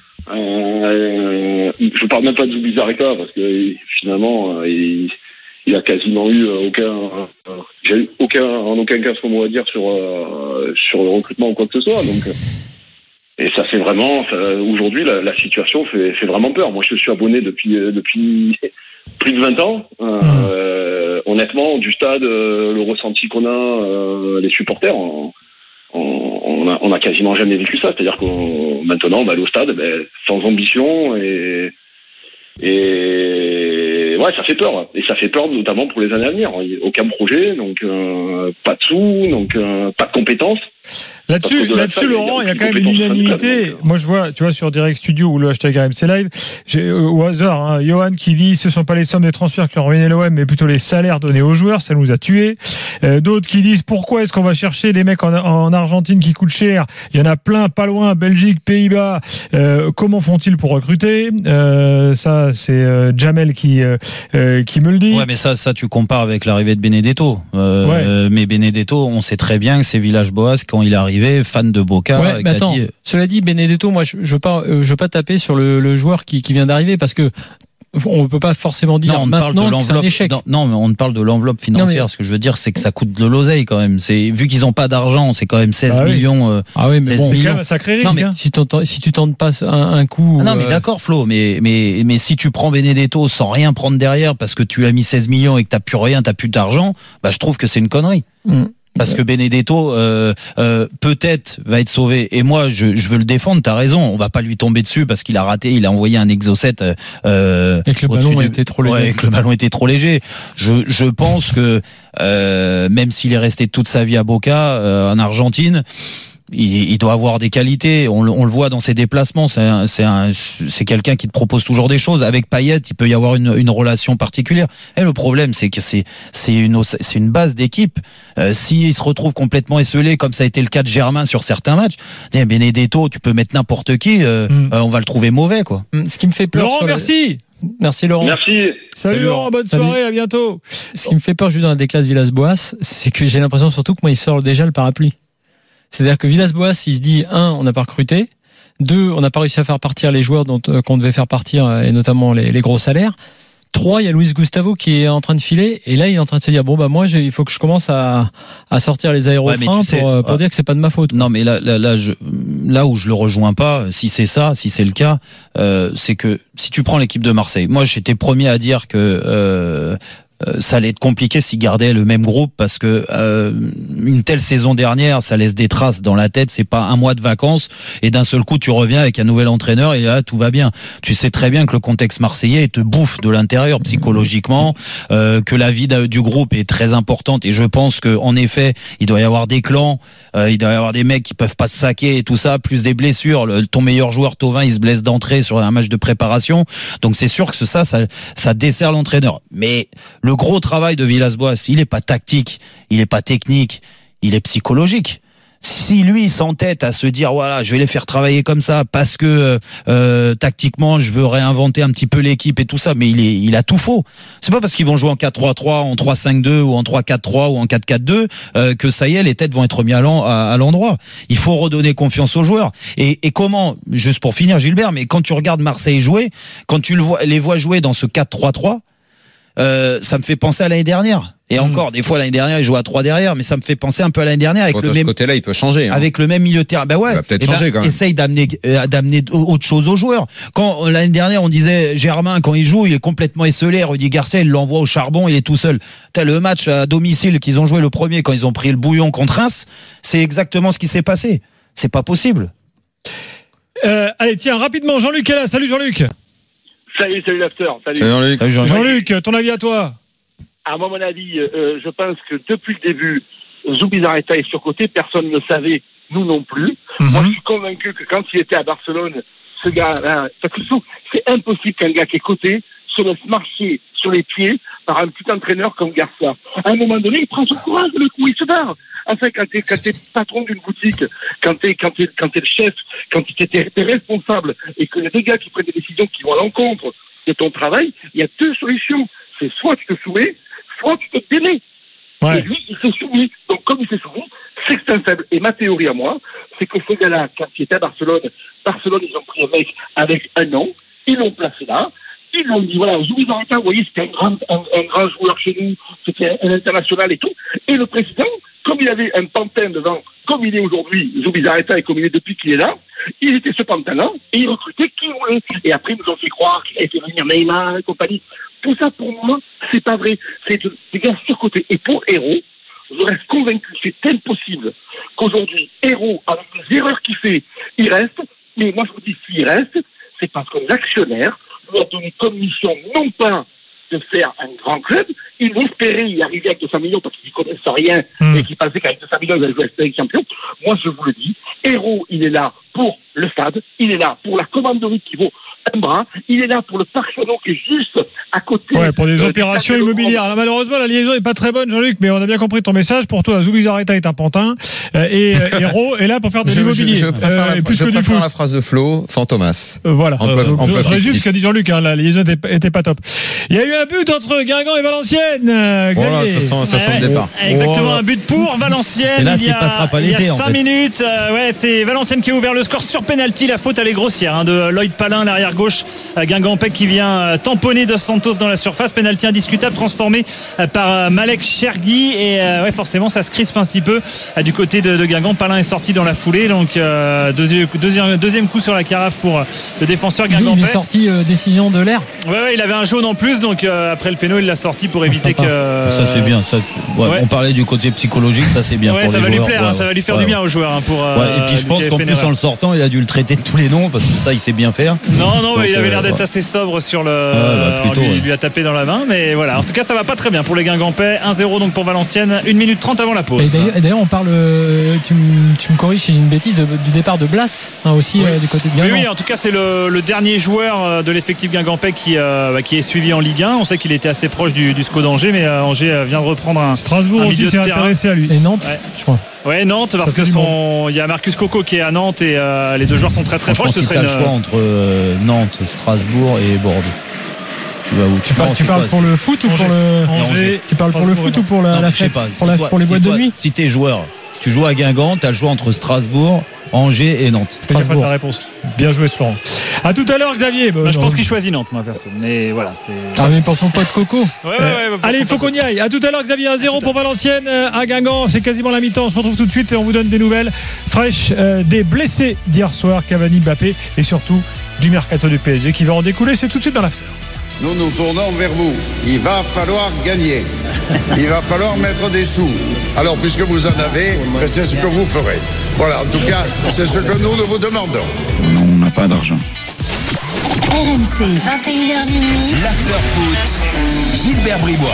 Euh, je parle même pas de Zubizarreta parce que finalement, euh, il, il a quasiment eu euh, aucun, euh, j'ai eu aucun, en aucun cas ce mot à dire sur euh, sur le recrutement ou quoi que ce soit. Donc, euh, et ça fait vraiment, ça, aujourd'hui, la, la situation fait, fait vraiment peur. Moi, je suis abonné depuis euh, depuis plus de vingt ans. Euh, honnêtement, du stade, euh, le ressenti qu'on a, euh, les supporters, on, on, on, a, on a quasiment jamais vécu ça. C'est-à-dire qu'on maintenant, on va aller au stade ben, sans ambition et et ouais, ça fait peur. Et ça fait peur notamment pour les années à venir. Aucun projet, donc euh, pas de sous, donc euh, pas de compétences. Là-dessus, Parce que de là-dessus, la- Laurent, il y a aucune quand même une compétence syndicale, unanimité. donc, Moi, je vois, tu vois, sur Direct Studio ou le hashtag R M C Live, j'ai, euh, au hasard, hein, Johan qui dit, ce sont pas les sommes des transferts qui ont ruiné l'O M, mais plutôt les salaires donnés aux joueurs, ça nous a tués. Euh, d'autres qui disent, pourquoi est-ce qu'on va chercher des mecs en, en Argentine qui coûtent cher? Il y en a plein, pas loin, Belgique, Pays-Bas. Euh, comment font-ils pour recruter? Euh, ça, c'est euh, Jamel qui euh, euh, qui me le dit. Ouais, mais ça, ça, tu compares avec l'arrivée de Benedetto. Euh, Ouais. euh, mais Benedetto, on sait très bien que c'est Villas-Boas, quand il est arrivé, fan de Boca. Ouais, qui mais a attends. dit- Cela dit, Benedetto, moi, je, je veux pas, euh, je veux pas taper sur le, le joueur qui, qui vient d'arriver parce que on peut pas forcément dire non, on parle de maintenant que c'est un l'enveloppe. échec. Non, non, mais on parle de l'enveloppe financière. Non, mais- Ce que je veux dire, c'est que ça coûte de l'oseille quand même. C'est vu qu'ils ont pas d'argent, c'est quand même seize Ah oui. millions. euh, Ah oui, mais seize bon, C'est quand millions. même un sacré Non, risque. mais hein. si, t'entends- si tu tentes pas un, un coup. Ah non, mais euh, d'accord, Flo, mais, mais, mais si tu prends Benedetto sans rien prendre derrière parce que tu as mis seize millions et que t'as plus rien, t'as plus d'argent, bah, je trouve que c'est une connerie. mm. Parce que Benedetto, euh, euh, peut-être, va être sauvé. Et moi, je, je veux le défendre, t'as raison. On va pas lui tomber dessus parce qu'il a raté, il a envoyé un exocet. Euh, Et que le au-dessus ballon du- était trop léger. Ouais, et que le ballon était trop léger. Je, je pense que, euh, même s'il est resté toute sa vie à Boca, euh, en Argentine, il, il doit avoir des qualités. On, le- on le voit dans ses déplacements. C'est un, c'est un, c'est quelqu'un qui te propose toujours des choses. Avec Payet, il peut y avoir une, une relation particulière. Et le problème, c'est que c'est, c'est une, c'est une base d'équipe. Euh, s'il se retrouve complètement esselé, comme ça a été le cas de Germain sur certains matchs, eh, Benedetto, tu peux mettre n'importe qui, euh, Mm. euh, on va le trouver mauvais, quoi. Mm, Ce qui me fait peur. Laurent, sur le- merci. Merci Laurent. Merci. Salut, Salut, Laurent, Laurent. bonne Salut. soirée, à bientôt. Ce qui me fait peur juste dans la déclasse de Villas-Boas, c'est que j'ai l'impression surtout que moi il sort déjà le parapluie. C'est-à-dire que Villas-Boas, il se dit un, on n'a pas recruté, deux, on n'a pas réussi à faire partir les joueurs dont euh, qu'on devait faire partir euh, et notamment les, les gros salaires. Trois, il y a Luis Gustavo qui est en train de filer et là il est en train de se dire bon bah moi j'ai- il faut que je commence à, à sortir les aérofreins Ouais, mais tu sais, pour, euh, pour ouais. dire que c'est pas de ma faute. Non, mais là, là, là, je, là où je le rejoins pas, si c'est ça, si c'est le cas, euh, c'est que si tu prends l'équipe de Marseille, moi j'étais premier à dire que euh, euh, ça allait être compliqué s'ils gardaient le même groupe parce que euh, une telle saison dernière, ça laisse des traces dans la tête. C'est pas un mois de vacances et d'un seul coup tu reviens avec un nouvel entraîneur et là tout va bien. Tu sais très bien que le contexte marseillais te bouffe de l'intérieur psychologiquement, euh, que la vie du groupe est très importante et je pense que en effet il doit y avoir des clans, euh, il doit y avoir des mecs qui peuvent pas se saquer et tout ça, plus des blessures. Le, ton meilleur joueur Thauvin il se blesse d'entrée sur un match de préparation, donc c'est sûr que ça ça, ça dessert l'entraîneur. Mais le gros travail de Villas-Boas, il est pas tactique, il est pas technique, il est psychologique. Si lui il s'entête à se dire voilà je vais les faire travailler comme ça parce que euh, tactiquement je veux réinventer un petit peu l'équipe et tout ça, mais il est il a tout faux. C'est pas parce qu'ils vont jouer en quatre trois trois, en trois cinq deux ou en trois quatre trois ou en quatre quatre deux euh, que ça y est les têtes vont être mises à, l'en, à, à l'endroit. Il faut redonner confiance aux joueurs. Et, et comment, juste pour finir Gilbert, mais quand tu regardes Marseille jouer, quand tu le vois, les vois jouer dans ce quatre trois trois, euh, ça me fait penser à l'année dernière. Et encore, des fois l'année dernière, il jouait à trois derrière, mais ça me fait penser un peu à l'année dernière avec Quand le de même ce côté-là, il peut changer. Hein. Avec le même milieu de terrain. Ben ouais. Il va peut-être eh ben, changer quand même. Essaye d'amener euh, d'amener autre chose aux joueurs. Quand euh, l'année dernière, on disait Germain quand il joue, il est complètement esselé. Rudy Garcia, il l'envoie au charbon, il est tout seul. T'as le match à domicile qu'ils ont joué le premier quand ils ont pris le bouillon contre Reims, c'est exactement ce qui s'est passé. C'est pas possible. Euh, allez, tiens, rapidement, Jean-Luc est là. Salut Jean-Luc. Salut, salut l'after. Salut. Salut Jean-Luc. Salut Jean-Luc. Jean-Luc, ton avis à toi? À mon avis, euh, je pense que depuis le début, Zubizarreta est surcoté, personne ne le savait, nous non plus. Mm-hmm. Moi, je suis convaincu que quand il était à Barcelone, ce gars-là, parce que c'est impossible qu'un gars qui est coté se laisse marcher sur les pieds par un petit entraîneur comme Garcia. À un moment donné, il prend son courage, le coup, il se barre. Enfin, quand t'es, quand t'es patron d'une boutique, quand t'es, quand t'es, quand t'es le chef, quand t'es, t'es, t'es responsable, et que les deux gars qui prennent des décisions qui vont à l'encontre de ton travail, il y a deux solutions. C'est soit tu te soumets, soit tu te démets. Ouais. Et lui, il s'est soumis. Donc, comme il s'est soumis, c'est que c'est un faible. Et ma théorie à moi, c'est que ce gars-là, quand il était à Barcelone, Barcelone, ils ont pris un mec avec un nom, ils l'ont placé là, ils l'ont dit, voilà, Zubizarreta, vous voyez, c'était un grand, un, un grand joueur chez nous, c'était un, un international et tout. Et le président, comme il avait un pantin devant, comme il est aujourd'hui, Zubizarreta, et comme il est depuis qu'il est là, il était ce pantin-là, et il recrutait qui voulait. Et après, ils nous ont fait croire qu'il avait fait venir Neymar et compagnie. Tout ça, pour moi, c'est pas vrai. C'est des gars surcotés. Et pour Hérault, je reste convaincu, c'est impossible qu'aujourd'hui, Hérault, avec les erreurs qu'il fait, il reste. Mais moi, je vous dis, s'il reste, c'est parce que l'actionnaire lui a donné comme mission, non pas de faire un grand club, il espérait y arriver avec deux cents millions parce qu'ils ne connaissent rien mmh. et qu'ils pensaient qu'avec deux cents millions, ils allaient jouer avec champion. Moi, je vous le dis, Hérault, il est là pour le stade, il est là pour la commanderie qui vaut un bras, il est là pour le parc Chenot qui est juste à côté. Ouais, pour des euh, opérations des immobilières. Alors, malheureusement, la liaison n'est pas très bonne, Jean-Luc, mais on a bien compris ton message. Pour toi, Zubizarreta est un pantin euh, et euh, Hérault est là pour faire de l'immobilier. Je, je, je préfère, euh, la, plus je que préfère du la phrase de Flo, Fantomas. Euh, voilà. En plaf, euh, en je résume ce qu'a dit Jean-Luc, hein, la liaison était pas top. Il y a eu un but entre Guingamp et Valenciennes. Euh, voilà, ça sent, ça sent ouais, le départ. Exactement, un but pour Valenciennes. Et là, il y a, passera pas il y a l'été, cinq en fait. minutes. Euh, ouais, c'est Valenciennes qui a ouvert le score sur penalty. La faute, elle est grossière hein, de Lloyd Palin, l'arrière gauche. Euh, Guingampais qui vient tamponner Dos Santos dans la surface. Penalty indiscutable transformé par Malek Chergui et euh, ouais, forcément ça se crispe un petit peu euh, du côté de, de Guingamp. Palin est sorti dans la foulée, donc euh, deuxième, deuxième, deuxième coup sur la carafe pour le défenseur Guingampais. Il est sorti euh, décision de l'air. Ouais, ouais, il avait un jaune en plus, donc euh, après le péno il l'a sorti pour éviter que euh, ça c'est bien. Ça, ouais, ouais. On parlait du côté psychologique, ça c'est bien. Ouais, pour ça les va joueurs, lui plaire, ouais, hein, ça va lui faire ouais, du bien ouais. aux joueurs hein, pour. Euh, ouais, et puis je pense qu'en plus en le sortant, il a dû le traiter de tous les noms parce que ça il sait bien faire. Non, non, donc, mais il avait l'air d'être ouais. assez sobre sur le. Ouais, bah, plutôt, lui, ouais. il lui a tapé dans la main, mais voilà. En tout cas, ça va pas très bien pour les Guingampais. un zéro donc pour Valenciennes. une minute trente avant la pause. Et d'ailleurs, et d'ailleurs on parle, tu, me, tu me corriges si j'ai une bêtise, de, du départ de Blas hein, aussi oui. euh, du côté de Guingamp. Oui, oui, en tout cas, c'est le, le dernier joueur de l'effectif Guingampais qui, euh, qui est suivi en Ligue un. On sait qu'il était assez proche du, du S C O d'Angers, mais euh, Angers vient de reprendre un, Strasbourg un milieu aussi de s'est terrain. intéressé à lui. Et Nantes, ouais. je crois. Ouais, Nantes, parce que son, il y a Marcus Coco qui est à Nantes et euh, les deux joueurs sont très très proches. Ce ce serait serait le une... choix entre euh, Nantes, Strasbourg et Bordeaux. Tu, où tu parles, tu parles pour le foot ou pour le Angers, tu parles pour le foot ou pour la, non, la fête, pas, pour, la, toi, pour les boîtes toi, de nuit. Si t'es joueur, tu joues à Guingamp, t'as le choix entre Strasbourg, Angers et Nantes. Strasbourg. Ta réponse. Bien joué, Florent. À tout à l'heure, Xavier. Bah, je pense qu'il choisit Nantes, moi, perso. Mais voilà, c'est. Ah, mais pour son pote Coco. Ouais, ouais, ouais, euh, allez, il faut qu'on y aille. À tout à l'heure, Xavier. un zéro pour Valenciennes à Guingamp. C'est quasiment la mi-temps. On se retrouve tout de suite et on vous donne des nouvelles fraîches euh, des blessés d'hier soir, Cavani, Mbappé et surtout du mercato du P S G qui va en découler. C'est tout de suite dans l'after. Nous nous tournons vers vous. Il va falloir gagner. Il va falloir mettre des sous. Alors, puisque vous en avez, c'est ce que vous ferez. Voilà, en tout cas, c'est ce que nous, nous vous demandons. Non, on n'a pas d'argent. R M C, vingt et une heures minuit. L'after foot. Gilbert Bribois.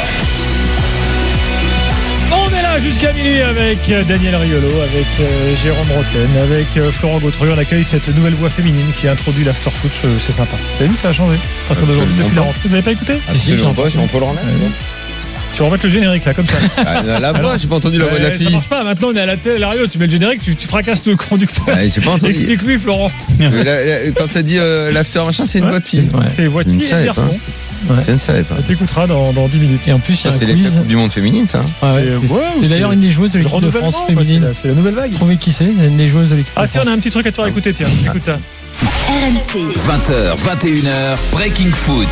On est là jusqu'à minuit avec Daniel Riolo, avec euh, Jérôme Roten, avec euh, Florent Gautreau. On accueille cette nouvelle voix féminine qui a introduit l'after foot. C'est sympa. Vous avez vu, ça a changé. Parce que depuis la rentrée. Vous n'avez pas écouté? Absolument pas, si on peut le remettre. Tu vas remettre le générique là, comme ça. Ah, la voix, Alors, j'ai pas entendu la voix de la fille. Ça marche pas, maintenant on est à la télé, à la radio, tu mets le générique, tu, tu fracasses le conducteur. Ah, j'ai pas entendu. Explique-lui, Florent. la, la, quand ça dit euh, l'after machin, c'est une ouais, voix de fille. Ouais. C'est une voix de fille et garçon. Ouais. Je ne savais pas. Tu écouteras dans, dans dix minutes. Et en plus, il y a ça, un c'est quiz. les Coupe du Monde féminine, ça. Ah ouais, c'est, ouais, c'est d'ailleurs une des joueuses de l'équipe de France féminine. C'est la, c'est la nouvelle vague. Trouvez qui c'est, c'est une des joueuses de l'équipe. Ah, tiens, on a un petit truc à te faire écouter, tiens. Écoute ça. R M C. vingt heures, vingt et une heures, Breaking Foot.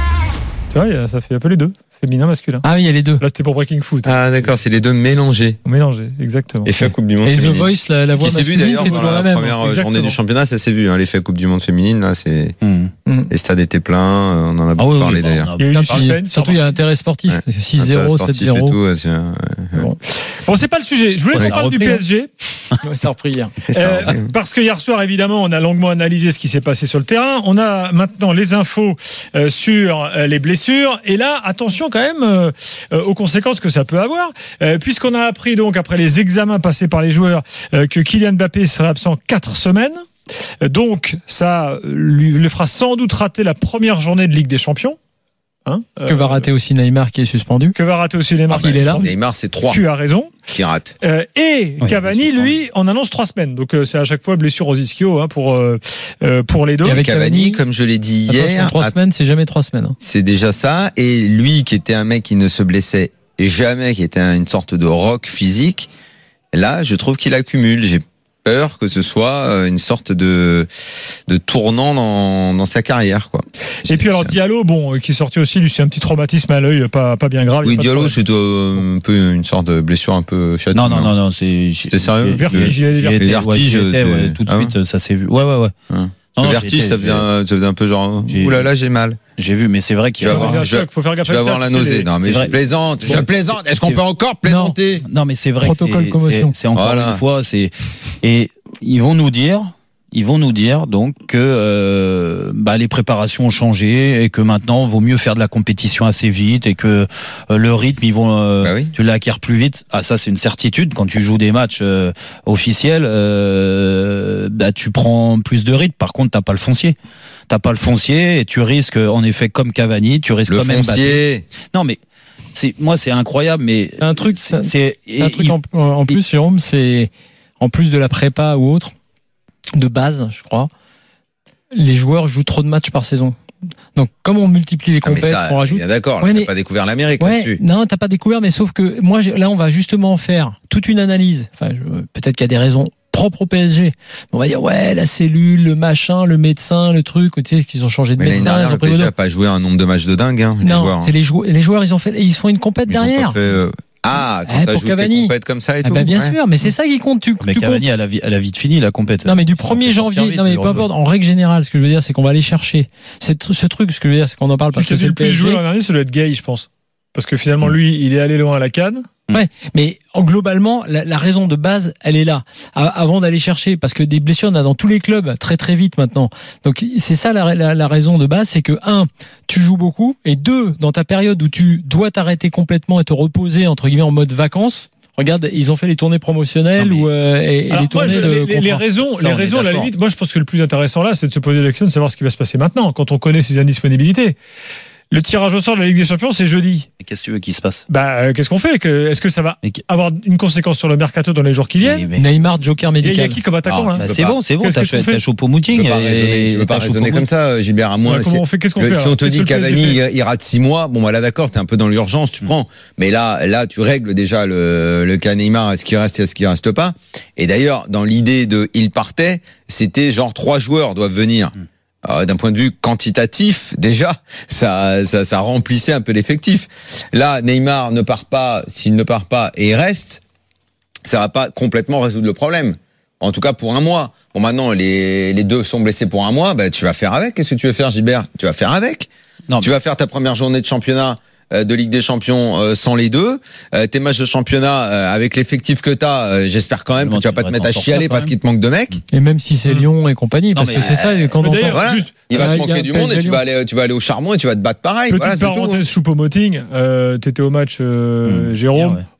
Tu vois, ça fait un peu les deux. Féminin, masculin. Ah oui, il y a les deux. Là, c'était pour Breaking Foot. Ah, d'accord, c'est les deux mélangés. Mélangés, exactement. L'effet Coupe du Monde et féminine. The Voice, la, la voix qui masculine, s'est vu d'ailleurs c'est dans toujours la la même. première Exactement. journée du championnat, ça s'est vu. Hein, l'effet Coupe du Monde féminine, là, c'est Mmh. les stades étaient pleins. On en a beaucoup Ah oui, parlé oui, d'ailleurs. Il y a eu du suspense. Surtout, il y a intérêt sportif. Ouais. six zéro, sept zéro. Tout, ouais, c'est, ouais. Bon, bon c'est pas le sujet. Je voulais Ouais, qu'on parle du repris, P S G. Ouais, ça a repris hier. Euh, parce que hier soir, évidemment, on a longuement analysé ce qui s'est passé sur le terrain. On a maintenant les infos euh, sur euh, les blessures. Et là, attention quand même euh, euh, aux conséquences que ça peut avoir, euh, puisqu'on a appris donc après les examens passés par les joueurs euh, que Kylian Mbappé serait absent quatre semaines. Euh, donc, ça lui, lui fera sans doute rater la première journée de Ligue des Champions. Hein, que euh, va rater aussi Neymar qui est suspendu. Que va rater aussi Neymar. Ah, il est là. Neymar, c'est trois. Tu as raison. Qui rate. Euh, et oui, Cavani, lui, on annonce trois semaines. Donc euh, c'est à chaque fois blessure aux ischio hein, pour euh, pour les deux. Et avec Cavani, Cavani, comme je l'ai dit hier, trois semaines, c'est jamais trois semaines. Hein. C'est déjà ça. Et lui, qui était un mec qui ne se blessait jamais, qui était une sorte de rock physique, là, je trouve qu'il accumule. J'ai peur que ce soit une sorte de de tournant dans dans sa carrière, quoi. Et puis alors Diallo, bon, qui est sorti aussi, lui c'est un petit traumatisme à l'œil, pas pas bien grave. Oui, Diallo, c'est un peu une sorte de blessure un peu château. Non non non non, c'est c'était sérieux. Vertige, vertige, tout de suite, ça s'est vu. Ouais ouais ouais. Le vertige, ça faisait un, ça faisait un peu genre. Ouh là là, j'ai mal. J'ai vu, mais c'est vrai qu'il va avoir. Je, faut faire gaffe. Je vais avoir la nausée. Non, mais je plaisante. Je plaisante. Est-ce qu'on peut encore plaisanter? Non, mais c'est vrai. Protocole commotion. C'est encore voilà. Une fois, c'est et ils vont nous dire. Ils vont nous dire donc que euh, bah, les préparations ont changé et que maintenant il vaut mieux faire de la compétition assez vite et que euh, le rythme ils vont euh, bah oui. tu l'acquiers plus vite. Ah ça c'est une certitude quand tu joues des matchs euh, officiels, euh, bah, tu prends plus de rythme. Par contre t'as pas le foncier, t'as pas le foncier et tu risques en effet comme Cavani, tu risques le comme Mbappé. Foncier. Non mais c'est moi c'est incroyable mais un truc c'est, c'est un truc il, en, en plus Jérôme c'est en plus de la prépa ou autre. De base, je crois, les joueurs jouent trop de matchs par saison. Donc, comme on multiplie les compétitions, on rajoute. Bien d'accord, ouais, t'as mais... pas découvert l'Amérique ouais, là-dessus. Non, t'as pas découvert, mais sauf que moi, là, on va justement faire toute une analyse. Enfin, je... peut-être qu'il y a des raisons propres au P S G. On va dire, ouais, la cellule, le machin, le médecin, le truc, tu sais, qu'ils ont changé de mais médecin. Dernière, ils ont le P S G n'a pas joué un nombre de matchs de dingue, hein, les non, joueurs. c'est les joueurs. Les joueurs, ils ont fait, ils font une compète ils derrière. Ont pas fait, euh... Ah, quand eh, t'as joué tes compètes comme ça et ah tout. Bah bien ouais. sûr, mais c'est ça qui compte. Tu, mais tu Cavani, comptes. elle a, elle a vite fini la compète. Non, mais du premier janvier, vite, non, mais peu importe, en règle générale, ce que je veux dire, c'est qu'on va aller chercher. C'est ce truc, ce que je veux dire, c'est qu'on en parle parce que c'est le plus joué l'an dernier, ça doit être Gay, je pense. Parce que finalement, lui, il est allé loin à la CAN. Ouais, mais en globalement, la, la raison de base, elle est là. À, avant d'aller chercher, parce que des blessures, on a dans tous les clubs très très vite maintenant. Donc c'est ça la, la, la raison de base, c'est que un, tu joues beaucoup, et deux, dans ta période où tu dois t'arrêter complètement et te reposer entre guillemets en mode vacances. Regarde, ils ont fait les tournées promotionnelles ou euh, et, Alors, et les tournées moi, je, de les, les raisons, ça, les raisons, à la limite. Moi, je pense que le plus intéressant là, c'est de se poser la question de savoir ce qui va se passer maintenant, quand on connaît ses indisponibilités. Le tirage au sort de la Ligue des Champions, c'est jeudi. Et qu'est-ce que tu veux qu'il se passe? Bah, euh, qu'est-ce qu'on fait que, Est-ce que ça va avoir une conséquence sur le mercato dans les jours qui viennent? mais... Neymar, Joker médical. Il y a qui comme attaquant ah, hein bah, C'est bon, c'est bon. T'as Choupo-Moting. Tu veux pas raisonner comme ça, Gilbert. À moi, ouais, comment on fait, qu'est-ce qu'on fait, si on te dit Cavani, il rate six mois, bon, bah là, d'accord, t'es un peu dans l'urgence, tu prends. Mais là, là, tu règles déjà le, le cas Neymar, est-ce qu'il reste, est-ce qu'il reste pas. Et d'ailleurs, dans l'idée de il partait, c'était genre trois joueurs doivent venir. Euh, d'un point de vue quantitatif, déjà, ça, ça, ça remplissait un peu l'effectif. Là, Neymar ne part pas, s'il ne part pas et reste, ça va pas complètement résoudre le problème. En tout cas, pour un mois. Bon, maintenant, les, les deux sont blessés pour un mois, bah, tu vas faire avec. Qu'est-ce que tu veux faire, Gilbert? Tu vas faire avec. Non, tu mais... vas faire ta première journée de championnat de Ligue des Champions euh, sans les deux. Euh, tes matchs de championnat euh, avec l'effectif que t'as, euh, j'espère quand même que tu vas pas te mettre à chialer parce qu'il te manque de mecs. Et même si c'est Lyon et compagnie, parce que c'est ça quand on voilà, juste, il va te manquer du monde et tu vas aller, tu vas aller au charbon et tu vas te battre pareil. Petite voilà, parenthèse, Choupo-Moting, euh, t'étais au match, euh, mmh, Jérôme. Bien, ouais.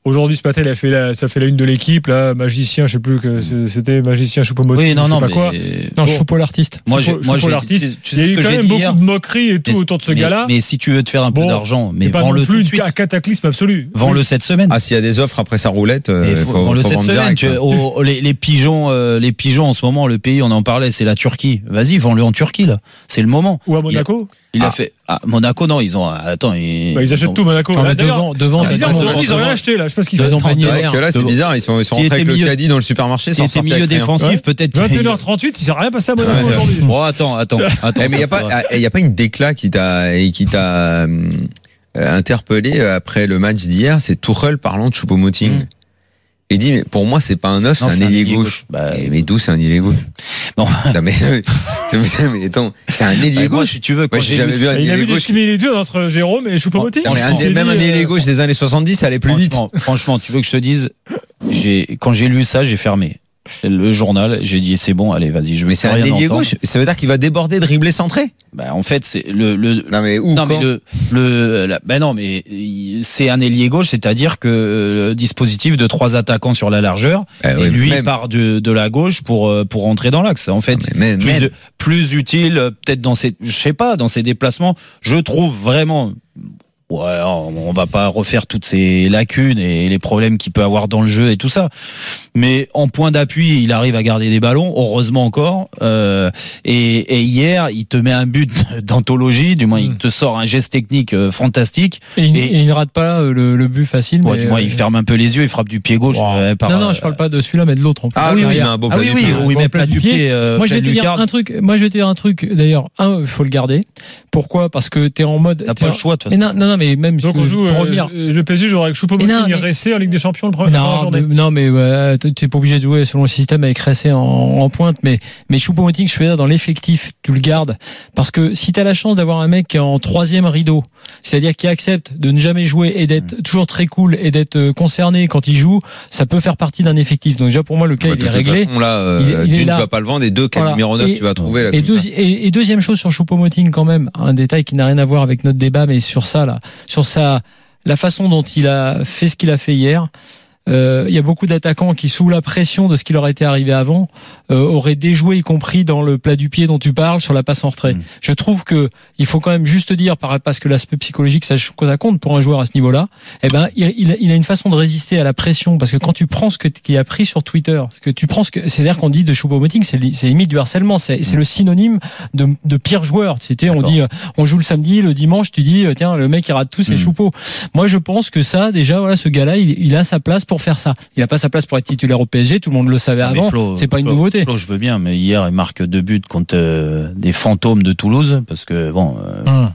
Aujourd'hui, ce matin, il a fait la, ça fait la une de l'équipe, là, magicien, je sais plus que c'était magicien Choupo-Moting, oui, non, je sais non, pas mais... quoi. Non, Choupo l'artiste. Moi, j'ai, Choupo, moi, Choupo j'ai, l'artiste. tu Il y a eu quand même beaucoup hier. de moqueries et tout mais, autour de ce mais, gars-là. Mais si tu veux te faire un peu bon, d'argent, mais pas vends-le non tout de plus suite. un cataclysme absolu. Vends-le oui. cette semaine. Ah, s'il y a des offres après sa roulette, il euh, faut, faut, faut, faut cette vendre semaine. direct. Tu, hein. oh, les, les pigeons, euh, les pigeons en ce moment, le pays, on en parlait, c'est la Turquie. Vas-y, vends-le en Turquie là. C'est le moment. Ou à Monaco. Il a, il ah. a fait. Ah, Monaco, non, ils ont. Attends, ils, bah, ils achètent ont, tout Monaco. Non, Là, devant, devant, bizarre, devant, ils ont rien acheté là. Je sais pas ce qu'ils Ils font. ont panier C'est vrai vert. que là, c'est bizarre. Ils sont, ils sont rentrés avec le caddie dans le supermarché sans C'était sortir milieu avec rien. défensif, Ouais. peut-être. vingt et une heures trente-huit, il s'est rien passé à Monaco Ouais, aujourd'hui. Bon, attends, attends, attends. Eh, mais il y a pas, il y a pas une déclat qui t'a, et qui t'a euh, interpellé après le match d'hier. C'est Tuchel parlant de Choupo-Moting. Mm. Il dit, mais pour moi, c'est pas un neuf, c'est Non, un c'est un ailier ailier gauche. gauche. Bah, Eh, mais d'où c'est un ailier gauche? Non. Non, mais, mais, mais attends, c'est un ailier Bah, moi, gauche. si tu veux, quand Moi, j'ai j'ai jamais vu vu un Il a ailier vu des gauche. similitudes entre Jérôme et Choupo-Moting. Non, mais un- Il s'est même dit, un ailier euh, gauche des années soixante-dix, ça allait plus vite. Franchement, franchement, tu veux que je te dise, j'ai, quand j'ai lu ça, j'ai fermé le journal, j'ai dit c'est bon, allez, vas-y, je vais. Mais c'est un ailier gauche. Ça veut dire qu'il va déborder, dribbler, centrer. Bah, en fait, c'est le, le. Non, mais où? Non, quand mais le, le, la, ben non, mais il- c'est un ailier gauche, c'est-à-dire que le dispositif de trois attaquants sur la largeur, Eh et oui, lui même. part de, de la gauche pour, euh, pour rentrer dans l'axe. En fait, mais même- plus, même. plus utile, euh, peut-être dans ses, je sais pas, dans ses déplacements, je trouve vraiment. Ouais, on va pas refaire toutes ces lacunes et les problèmes qu'il peut avoir dans le jeu et tout ça. Mais en point d'appui, il arrive à garder des ballons, heureusement encore. Euh, et, et hier, il te met un but d'anthologie, du moins il te sort un geste technique euh, fantastique. Et il, Et- et il ne rate pas euh, le, le but facile. Ouais, mais, du moins, euh, il ferme un peu les yeux, il frappe du pied gauche. Wow. euh, par, non, non, je parle pas de celui-là, mais de l'autre. En plus. Ah oui, oui, Derrière. il a un beau Ah plat oui, du oui, pied. où il Bon met plat plat du pied. euh, Moi, je vais pleine te dire lucarne. un truc. Moi, je vais te dire un truc. D'ailleurs, un, il faut le garder. Pourquoi? Parce que t'es en mode. T'as t'es pas en- le choix, de toute Mais façon. non, non, non, mais même Donc pour on joue. revenir. euh, Le P S G jouera avec Mais non, Choupo-Moting et mais- Ressé en Ligue des Champions le premier- la première Non, journée. mais, non, mais ouais, t'es pas obligé de jouer selon le système avec Ressé en, en pointe, mais mais Choupo-Moting, je fais ça dans l'effectif, tu le gardes, parce que si t'as la chance d'avoir un mec qui est en troisième rideau, c'est-à-dire qui accepte de ne jamais jouer et d'être toujours très cool et d'être euh, concerné quand il joue, ça peut faire partie d'un effectif. Donc déjà pour moi le cas Bah, il de est toute réglé. façon, là, euh, Il est- il est d'une, là. tu vas pas le vendre, et deux, quel Voilà. numéro neuf Et- tu vas trouver, là, Et, comme deux- ça. et, et deuxième chose sur Choupo-Moting quand même, un détail qui n'a rien à voir avec notre débat, mais sur ça là, sur sa la façon dont il a fait ce qu'il a fait hier. Euh, il y a beaucoup d'attaquants qui, sous la pression de ce qui leur était arrivé avant, euh, auraient déjoué, y compris dans le plat du pied dont tu parles, sur la passe en retrait. Mmh. Je trouve que il faut quand même juste dire, par- parce que l'aspect psychologique, ça compte pour un joueur à ce niveau-là. Eh ben, il, il, a, il a une façon de résister à la pression, parce que quand tu prends ce que qu'il a pris sur Twitter, ce que tu prends ce que, c'est-à-dire qu'on dit de Choupo-Moting, c'est, li- c'est limite du harcèlement, c'est, Mmh. c'est le synonyme de, de pire joueur. C'était, on D'accord. dit, euh, on joue le samedi, le dimanche, tu dis, euh, tiens, le mec il rate tout, c'est Mmh. Choupo. Moi, je pense que ça, déjà, voilà, ce gars-là, il, il a sa place pour faire ça. Il a pas sa place pour être titulaire au P S G, tout le monde le savait Ah, mais avant. Flo, C'est pas une Flo, nouveauté. Flo, je veux bien, mais hier, il marque deux buts contre euh, des fantômes de Toulouse, parce que bon. euh, Hum.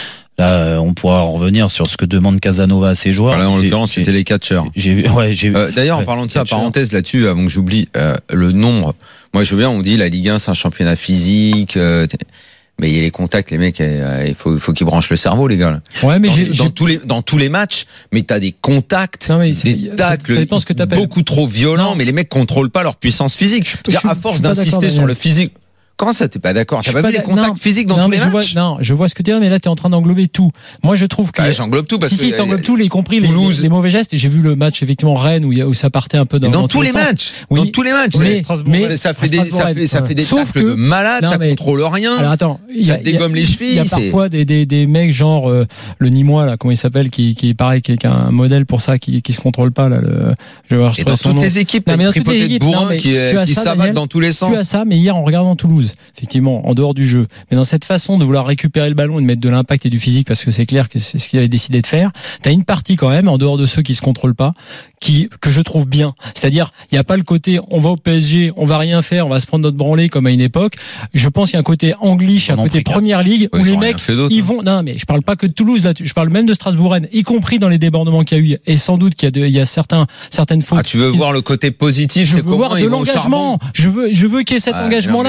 Là, on pourra revenir sur ce que demande Casanova à ses joueurs. Voilà, en J'ai- l'occurrence, j'ai- c'était les catcheurs. J'ai vu, ouais, j'ai Euh, D'ailleurs, en ouais, parlant de ça, catcheurs. parenthèse là-dessus, avant que j'oublie, euh, le nombre. Moi, je veux bien, on dit la Ligue un, c'est un championnat physique. euh, mais il y a les contacts, les mecs, euh, il faut, il faut qu'ils branchent le cerveau, les gars. Ouais, mais dans, j'ai, dans j'ai- tous les, dans tous les matchs, mais t'as des contacts, Non, mais c'est- des ça- tacles ça dépend ce que t'appelles. beaucoup trop violents, Non. mais les mecs contrôlent pas leur puissance physique. Je veux dire, je- à je force suis pas d'insister d'accord, sur Daniel. le physique. Comment ça, t'es pas d'accord? Je T'as suis pas vu pas les d'ac- contacts non. physiques dans non, tous mais les je vois, matchs? non, je vois ce que tu dis, mais là, tu es en train d'englober tout. Moi, je trouve que. Ah, j'englobe tout parce si, si, que t'englobes tout, y compris les, Toulouse. les mauvais gestes. Et j'ai vu le match, effectivement, Rennes, où, il y a- où ça partait un peu dans, dans, dans tous les sens. matchs, Oui. dans tous les matchs. Mais- mais ça fait des, ça Strasbourg, fait, ça fait des Sauf tacles que- de malade, non, ça mais- contrôle rien. Alors attends, il y ça a- te dégomme il y a- les chevilles. Il y a c'est- parfois des, des, des mecs genre euh, le Nîmois là, comment il s'appelle, qui qui est pareil, qui est un modèle pour ça, qui qui se contrôle pas là. Le, je vais voir, je Et trouve dans son toutes nom. les équipes, Non, t'as mais une dans toutes les tripotée de équipes, non, bourrins mais qui, tu as qui ça, s'abattent Daniel, dans tous les sens. Tu as ça, mais hier en regardant Toulouse, effectivement, en dehors du jeu, mais dans cette façon de vouloir récupérer le ballon et de mettre de l'impact et du physique, parce que c'est clair que c'est ce qu'il avait décidé de faire. T'as une partie quand même, en dehors de ceux qui se contrôlent pas, qui que je trouve bien. C'est-à-dire, il n'y a pas le côté, on va au P S G, on va rien faire, on va se prendre notre branlée comme à une époque. Je pense qu'il y a un côté Anglish, un On en côté prie quatre. Première Ligue, Ouais, où ils les ont rien mecs, fait d'autre, ils hein. vont. Non, mais je parle pas que de Toulouse là, je parle même de Strasbourg-Rennes, y compris dans les débordements qu'il y a eu, et sans doute qu'il y a, de, il y a certains, certaines fautes. Ah, tu veux voir le côté positif, Je c'est veux comment voir de ils vont au l'engagement. charbon. Je veux, je veux qu'il y ait cet Ah, engagement-là. non, On mais a, le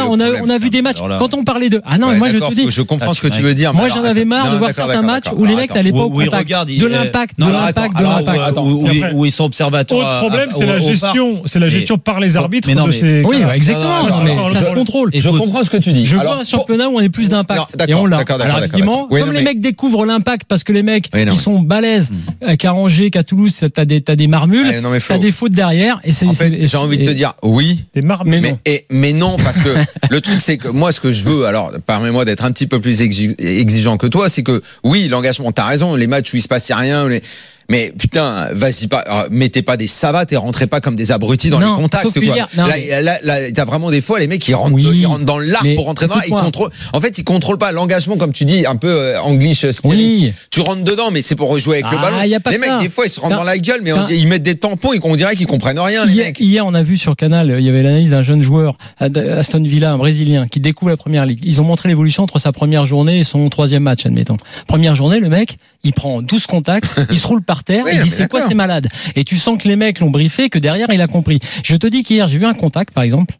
on a vu des matchs. Là... Quand on parlait de, ah non, ouais, moi je te dis, je comprends ah, ce que tu veux dire. Moi j'en avais marre de voir certains matchs où les mecs n'allaient pas au contact. De l'impact, de l'impact, de l'impact. Où ils sont observateurs. Autre problème, c'est la gestion, c'est la gestion par les arbitres de ces. Oui, exactement. Ça se contrôle. Je comprends ce que tu dis. Je vois un championnat où on est plus d'impact et on l'a. Alors évidemment, comme les mecs découvrent l'impact parce que les mecs ils sont balèzes, qu'à Angers, qu'à Toulouse, t'as des t'as des marmules, t'as des fautes derrière et c'est. En fait, j'ai envie de te dire oui, des marmules. Mais et mais non parce que le truc c'est que moi ce que je veux, alors permets-moi d'être un petit peu plus exigeant que toi, c'est que oui l'engagement, t'as raison, les matchs où il se passait rien. Les... Mais putain, vas-y pas, mettez pas des savates et rentrez pas comme des abrutis dans non, les contacts. Quoi. Hier, non, là, mais... là, là, t'as vraiment des fois les mecs qui rentrent, oui, ils rentrent dans l'arc pour rentrer dans. Ils contrôlent. En fait, ils contrôlent pas l'engagement, comme tu dis, un peu euh, English. Oui. Tu rentres dedans, mais c'est pour rejouer avec ah, le ballon. Y a pas les mecs, ça. Des fois, ils se rentrent non. dans la gueule, mais on, ils mettent des tampons et on dirait qu'ils comprennent rien. Les hier, mecs. Hier, on a vu sur Canal, il y avait l'analyse d'un jeune joueur, Aston Villa, un Brésilien, qui découvre la première ligue. Ils ont montré l'évolution entre sa première journée et son troisième match, admettons. Première journée, le mec, il prend douze contacts, il se roule par terre, oui, il dit c'est quoi, c'est malade. Et tu sens que les mecs l'ont briefé, que derrière il a compris. Je te dis qu'hier j'ai vu un contact par exemple,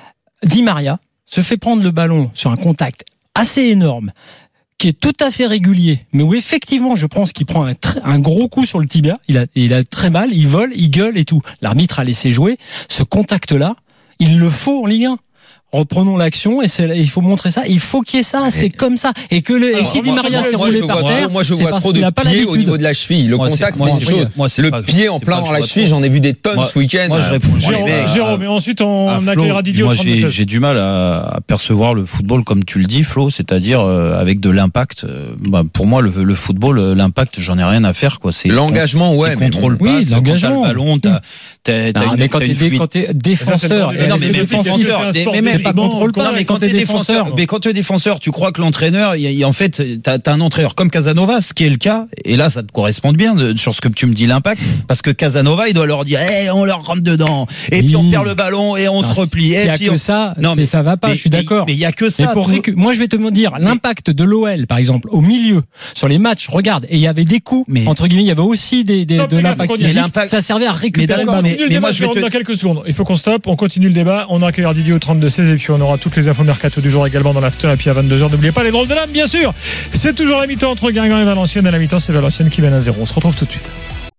Di Maria se fait prendre le ballon sur un contact assez énorme, qui est tout à fait régulier, mais où effectivement je pense qu'il prend un, tr- un gros coup sur le tibia, il a, il a très mal, il vole, il gueule et tout. L'arbitre a laissé jouer. Ce contact-là, il le faut en Ligue un. Reprenons l'action et c'est, il faut montrer ça. Il faut qu'il y ait ça. C'est comme ça. Et que le, alors, et si Di Maria s'est roulé par terre, moi je vois trop de pieds au niveau de la cheville. Le moi, contact, c'est, c'est une chose. Moi, c'est le pas, pied en plein dans la cheville, j'en ai vu des tonnes moi, ce week-end. Moi, je réponds. Jérôme, Jérôme, et ensuite on accueillera Didier. Moi, j'ai, j'ai du mal à, à percevoir le football comme tu le dis, Flo, c'est-à-dire euh, avec de l'impact. Euh, bah, pour moi, le, le football, l'impact, j'en ai rien à faire, quoi. C'est l'engagement, ouais. Contrôle pas. L'engagement. T'as le ballon, t'as. Mais quand t'es défenseur, non mais défenseur, mais pas contrôle pas. Mais quand t'es défenseur, mais quand t'es défenseur, tu crois que l'entraîneur, il y a, en fait, t'as, t'as un entraîneur comme Casanova, ce qui est le cas, et là, ça te correspond bien de, sur ce que tu me dis, l'impact, parce que Casanova, il doit leur dire, hey, on leur rentre dedans, et oui. puis on perd le ballon, et on non, se replie, et y a puis que on... ça, non, mais ça va pas, mais, je suis d'accord. Mais il y a que ça. Mais pour récu... Moi, je vais te dire, l'impact de l'O L, par exemple, au milieu, sur les matchs, regarde, et il y avait des coups, mais... entre guillemets, il y avait aussi des, des, Stop, de l'impact physique, ça servait à récupérer le ballon. Mais, mais moi, je vais te... dans quelques secondes. Il faut qu'on stoppe, on continue le débat, on accueille Didier au trente-deux seize, et puis on aura toutes les infos mercato du jour également dans l'after, et puis à vingt-deux heures, n'oubliez pas les drôles de l'âme, bien sûr. C'est toujours la mi-temps entre Guingamp et Valenciennes, et la mi-temps, c'est Valenciennes qui mène à zéro. On se retrouve tout de suite.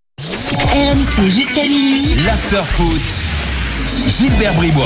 R M C jusqu'à minuit. L'after foot. Gilbert Bribois.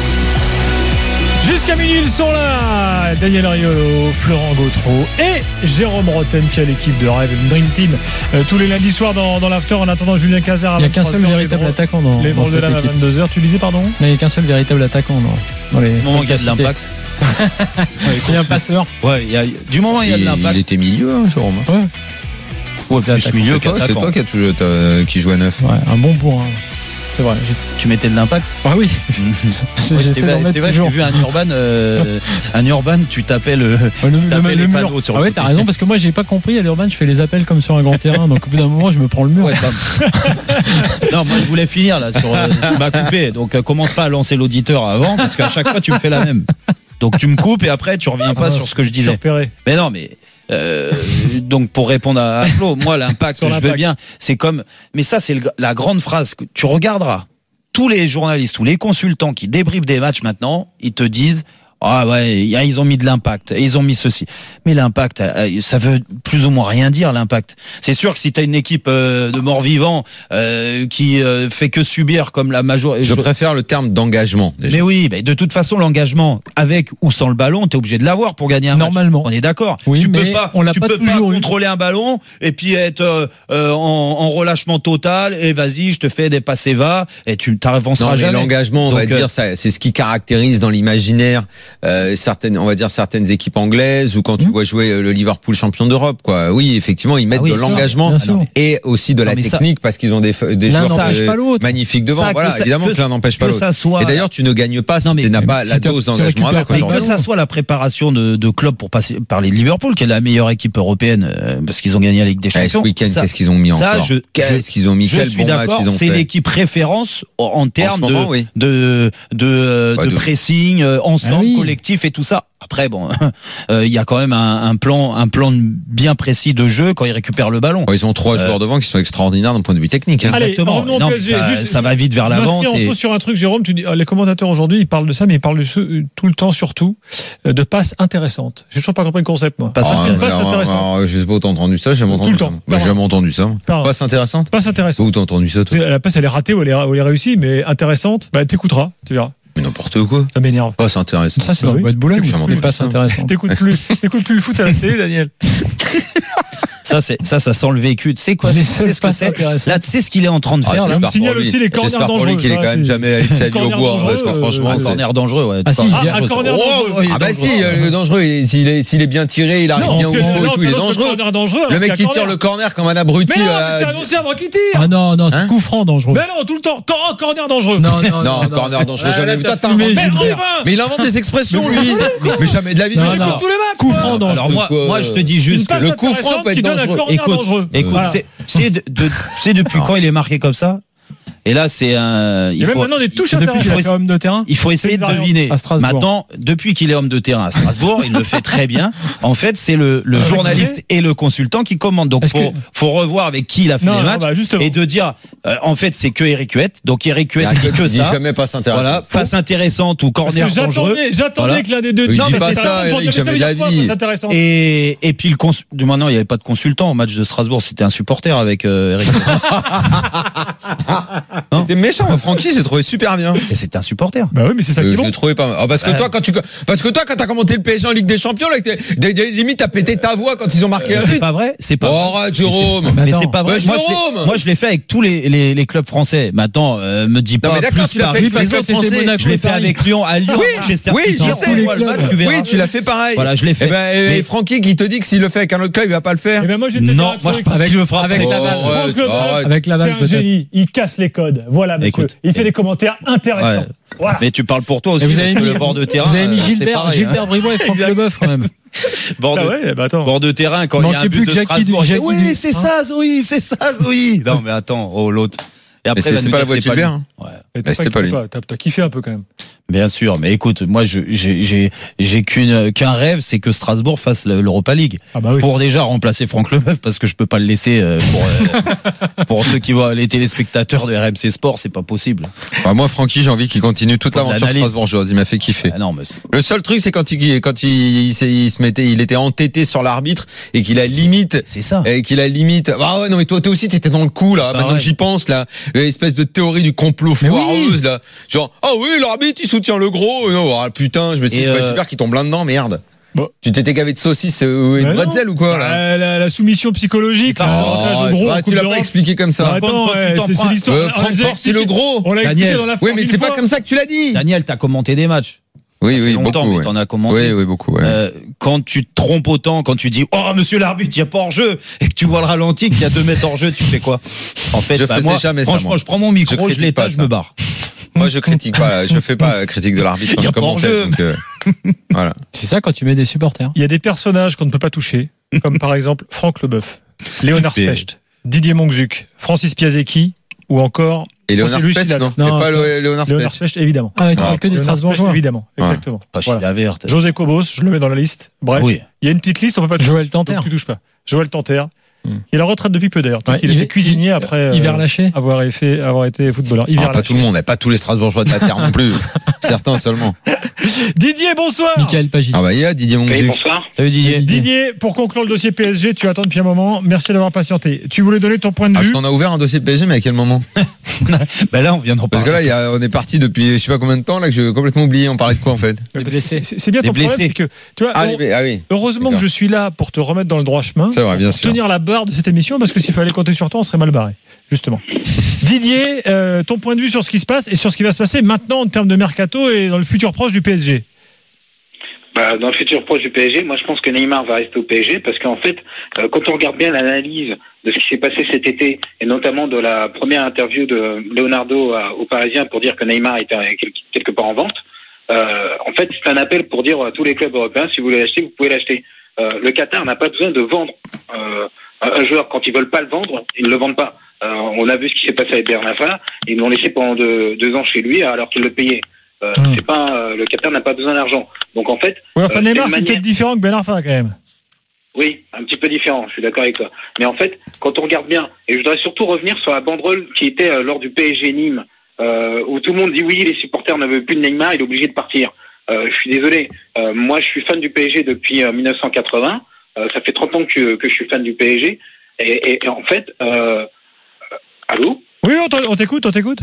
Jusqu'à minuit, ils sont là. Daniel Riolo, Florent Gautreau et Jérôme Rotten, qui a l'équipe de rêve, une Dream Team, euh, tous les lundis soirs dans, dans l'after. En attendant Julien Cazard, il n'y a qu'un seul véritable les attaquant dans les drôles de l'âme à vingt-deux heures. Tu disais, pardon? Il n'y a qu'un seul véritable attaquant dans, dans les. Du moment qu'il y a de l'impact. Il y a un passeur. Ouais, il y a, du moment où il y a de l'impact. Il était milieu, hein, Jérôme. Ouais. Ouais, plus milieu qu'attaquant. C'est toi qui, a toujours, qui joue à neuf. Ouais, un bon point. C'est vrai. Tu mettais de l'impact? Ah oui. C'est vrai, j'ai vu un Urban, euh, un Urban, tu tapais le, le, tapais le, les le panneaux mur. sur ah le ouais, côté. T'as raison, parce que moi j'ai pas compris à l'Urban, je fais les appels comme sur un grand terrain, donc au bout d'un moment je me prends le mur. Ouais, non, moi je voulais finir là sur. Euh, tu m'as coupé, donc euh, commence pas à lancer l'auditeur avant, parce qu'à chaque fois tu me fais la même. Donc tu me coupes et après tu reviens pas ah, sur ce que je disais. Mais non, mais. Euh, donc pour répondre à Flo, moi l'impact, je veux bien, c'est comme, mais ça c'est le, la grande phrase que tu regarderas. Tous les journalistes, tous les consultants qui débriefent des matchs maintenant, ils te disent ah ouais, ils ont mis de l'impact, ils ont mis ceci. Mais l'impact, ça veut plus ou moins rien dire, l'impact. C'est sûr que si tu as une équipe de morts-vivants euh, qui euh, fait que subir comme la majorité... Je préfère le terme d'engagement. Déjà. Mais oui, mais de toute façon, l'engagement, avec ou sans le ballon, tu es obligé de l'avoir pour gagner un Normalement. match. On est d'accord. Oui, tu mais peux pas, on l'a tu pas peux toujours pas eu. contrôler un ballon et puis être euh, euh, en, en relâchement total et vas-y, je te fais des passes et va et tu t'avanceras jamais. L'engagement, on Donc, va euh, dire, ça, c'est ce qui caractérise dans l'imaginaire euh, certaines, on va dire certaines équipes anglaises ou quand tu mmh. vois jouer le Liverpool champion d'Europe, quoi. Oui, effectivement, ils mettent ah oui, de l'engagement sûr, et aussi de la non, technique ça, parce qu'ils ont des, des joueurs euh, magnifiques devant. Ça, voilà, ça, évidemment que, que l'un n'empêche pas l'autre. Soit... Et d'ailleurs, tu ne gagnes pas si tu n'as pas la dose d'engagement avec. Mais que ça soit la préparation de, de clubs pour passer par les Liverpool, qui est la meilleure équipe européenne euh, parce qu'ils ont gagné la Ligue des Champions. Ce week-end, qu'est-ce qu'ils ont mis encore? Qu'est-ce qu'ils ont mis? Je suis d'accord. C'est l'équipe référence en termes de de de pressing ensemble, collectif et tout ça. Après, bon, euh, il y a quand même un, un plan, un plan bien précis de jeu quand ils récupèrent le ballon. Bon, ils ont trois euh, joueurs devant qui sont extraordinaires d'un point de vue technique. Hein. Allez, exactement. Non, P S G, ça, juste, ça va vite vers je l'avant. Je m'inscris en faux sur un truc, Jérôme. Tu dis, les commentateurs aujourd'hui, ils parlent de ça, mais ils parlent de ce, tout le temps, surtout, de passes intéressantes. J'ai toujours pas compris le concept, moi. Passe oh, une passe intéressante. Je sais pas où t'as entendu ça. J'ai jamais entendu ça. J'ai jamais entendu ça. Passe intéressante. Passe intéressante. Où t'as entendu ça, toi? La passe, elle est ratée ou elle est, ou elle est réussie, mais intéressante. Bah, t'écouteras, tu verras. Mais n'importe quoi. Ça m'énerve. Pas c'est intéressant. Ça, c'est dans le boîte de Boulogne. C'est pas intéressant. T'écoutes plus, t'écoutes plus le foot à la télé, Daniel. Ça, c'est, ça, ça sent le vécu. Tu sais quoi? C'est ce que c'est. Là, tu sais ce qu'il est en train de faire. Ah, là, me signale aussi les corners dangereux. J'espère pour lui qu'il est quand même jamais allé de sa vie au bois. Parce que franchement, un corner dangereux, ouais. Ah, si, un corner dangereux. Ah, bah si, le dangereux, s'il est, s'il est bien tiré, il arrive bien au fond et tout, il est dangereux. Le mec qui tire le corner comme un abruti. Mais non, c'est annoncé avant qu'il tire. Ah non, non, c'est coup franc dangereux. Mais non, tout le temps. Corner dangereux. Non, non, non. Corner dangereux, jamais vu. Toi, t'as Mais il invente des expressions, lui. Mais jamais de la vie. J'écoute tous les matchs. Coup franc dangereux. Alors moi, moi, je te dis juste que le coup franc peut être dangereux. Écoute, écoute, c'est de, de, c'est depuis quand il est marqué comme ça. Et là, c'est un. Il y a même maintenant des touches depuis qu'il est homme de terrain. Il faut essayer de deviner. Maintenant, depuis qu'il est homme de terrain à Strasbourg, il le fait très bien. En fait, c'est le, le journaliste et le consultant qui commandent. Donc, faut, que... faut revoir avec qui il a fait non, les matchs non, bah et de dire, euh, en fait, c'est que Eric Huette. Donc, Eric Huette dit que ça. Jamais passe intéressante. Voilà, passe intéressante ou corner dangereux. J'attendais voilà. que l'un des deux. Non, mais c'est ça, Eric, jamais de la vie. Et et puis le cons. Maintenant, il n'y avait pas de consultant au match de Strasbourg. C'était un supporter avec Eric. C'était méchant, Francky, j'ai trouvé super bien. Et c'était un supporter. Bah oui, mais c'est ça qui est bon. Je l'ai trouvé pas mal. Oh, parce que bah... toi, quand tu, parce que toi, quand t'as commenté le P S G en Ligue des Champions, là, des, des, limite, t'as pété ta voix quand ils ont marqué euh, un but. C'est pas vrai, c'est pas. Oh, arrête, Jérôme. Mais c'est pas vrai. Bah, moi, Jérôme. Je moi, je l'ai fait avec tous les, les, les clubs français. Maintenant, euh, me dis pas. Non, mais d'accord, plus tu l'as fait avec les clubs français. Je l'ai fait avec Lyon, à Lyon, oui, Manchester oui, City. je sais. Oui, tu l'as fait pareil. Voilà, je l'ai fait. Et ben, et Francky qui te dit que s'il le fait avec un autre club, il va pas le faire. Et ben, moi, non, moi, je pense qu'il le fera avec Laval. Avec Laval, c'est un génie. Il casse les codes. Voilà, monsieur. Il fait des commentaires intéressants. Voilà. Mais tu parles pour toi aussi, vous avez parce mis, que le bord de terrain. Vous avez mis Gilbert, pareil, Gilbert hein. Bribois et Franck Leboeuf quand même. bord, de, ah ouais, bah bord de terrain, quand il y a un but de Strasbourg. Du, oui, du, c'est hein ça, Zoé, c'est ça, Zoé. Non, mais attends, oh, l'autre. Et après, c'est pas la voix de Gilbert. Hein. Ouais. Mais c'était pas lui. T'as kiffé un peu quand même. Bien sûr, mais écoute, moi, je, j'ai, j'ai, j'ai qu'une, qu'un rêve, c'est que Strasbourg fasse l'Europa League. Ah bah oui. Pour déjà remplacer Franck Leboeuf, parce que je peux pas le laisser pour, euh, pour ceux qui voient les téléspectateurs de R M C Sport, c'est pas possible. Bah moi, Francky, j'ai envie qu'il continue toute l'aventure strasbourgeoise. Il m'a fait kiffer. Ah non, mais le seul truc, c'est quand il, quand il, il, il se mettait, il était entêté sur l'arbitre et qu'il a limite. C'est ça. Et qu'il a limite. Ah ouais, non, mais toi, toi aussi, t'étais dans le coup, là. Bah maintenant ouais. que j'y pense, là. L'espèce de théorie du complot foireuse, oui. là. Genre, ah oh oui, l'arbitre, il soutient le gros. Non, oh, putain, je me suis dit, c'est pas Gilbert qui tombe là-dedans, merde. Bon. Tu t'étais gavé de saucisses et de bretzel ou quoi là bah, la, la soumission psychologique, oh, le gros, bah, tu l'as pas expliqué comme ça. Bah, attends, ouais, c'est, c'est l'histoire. Euh, Francfort, c'est le gros. On l'a expliqué dans la Oui, mais c'est pas comme ça que tu l'as dit. Daniel, t'as commenté des matchs. Oui, oui, longtemps, beaucoup. Mais t'en as commenté. Oui, oui, beaucoup. Ouais. Euh, quand tu te trompes autant, quand tu dis oh monsieur l'arbitre, il y a pas hors jeu, et que tu vois le ralenti, qu'il y a deux mètres hors jeu, tu fais quoi? En fait, je bah, faisais moi, jamais franchement, ça, je prends mon micro, je, je l'éteins, je me barre. Moi, je critique pas, je fais pas critique de l'arbitre quand je commentais. Donc, euh, voilà. C'est ça quand tu mets des supporters. Il y a des personnages qu'on ne peut pas toucher, comme par exemple Franck Leboeuf, Léonard Specht, Didier Monczuk, Francis Piasecki, ou encore. Et Léonard Specht, non, non, c'est pas Léonard Specht. Léonard Specht, évidemment. Ah, tu parles que des Strasbourgeois. Évidemment, exactement. Pas voilà. Verte. José Cobos, je le mets dans la liste. Bref, oui. Il y a une petite liste, on peut pas toucher. Joël Tanter. Tu touches pas. Joël Tanter. Hmm. Il est à la retraite depuis peu d'ailleurs. Ouais, il, il est cuisinier après hiver euh, lâché. avoir, fait, avoir été footballeur. Ah, pas lâché. Tout le monde, pas tous les Strasbourgeois de la terre non plus. Certains seulement. Didier, bonsoir. Michael Pagis. Ah bah il y a Didier Monczuk. Oui, bonsoir. Salut Didier. Didier, pour conclure le dossier P S G, tu attends depuis un moment. Merci d'avoir patienté. Tu voulais donner ton point de ah, vue. Parce qu'on a ouvert un dossier P S G, mais à quel moment? Ben là, on vient de reparler. Parce que là, y a, on est parti depuis je sais pas combien de temps là que j'ai complètement oublié. On parlait de quoi en fait? C'est, c'est bien ton problème, c'est que tu vois. Ah, on, les, ah oui. Heureusement D'accord. que je suis là pour te remettre dans le droit chemin. C'est vrai, bien pour sûr. Tenir la barre de cette émission, parce que s'il fallait compter sur toi, on serait mal barré. Justement. Didier, euh, ton point de vue sur ce qui se passe et sur ce qui va se passer maintenant en termes de mercato et dans le futur proche du P S G. Bah, dans le futur proche du P S G, moi je pense que Neymar va rester au P S G parce qu'en fait, euh, quand on regarde bien l'analyse de ce qui s'est passé cet été et notamment de la première interview de Leonardo à, aux Parisiens pour dire que Neymar était quelque, quelque part en vente, euh, en fait c'est un appel pour dire à tous les clubs européens si vous voulez l'acheter, vous pouvez l'acheter. Euh, le Qatar n'a pas besoin de vendre euh, un joueur quand ils veulent pas le vendre, ils ne le vendent pas. Euh, on a vu ce qui s'est passé avec Bernaffa, ils l'ont laissé pendant deux, deux ans chez lui alors qu'il le payait. Euh, Mmh. C'est pas euh, le Qatar n'a pas besoin d'argent. Donc en fait, Ouais, enfin, euh, Neymar, une c'est manière- peut-être différent que Ben Arfa, quand même. Oui, un petit peu différent, je suis d'accord avec toi. Mais en fait, quand on regarde bien, et je voudrais surtout revenir sur la banderole qui était euh, lors du P S G Nîmes, euh, où tout le monde dit oui, les supporters ne veulent plus de Neymar, il est obligé de partir. Euh, je suis désolé, euh, moi je suis fan du P S G depuis euh, dix-neuf cent quatre-vingts, euh, ça fait trente ans que, que je suis fan du P S G, et, et, et en fait, euh, allô Oui, on t'en- on t'écoute, on t'écoute.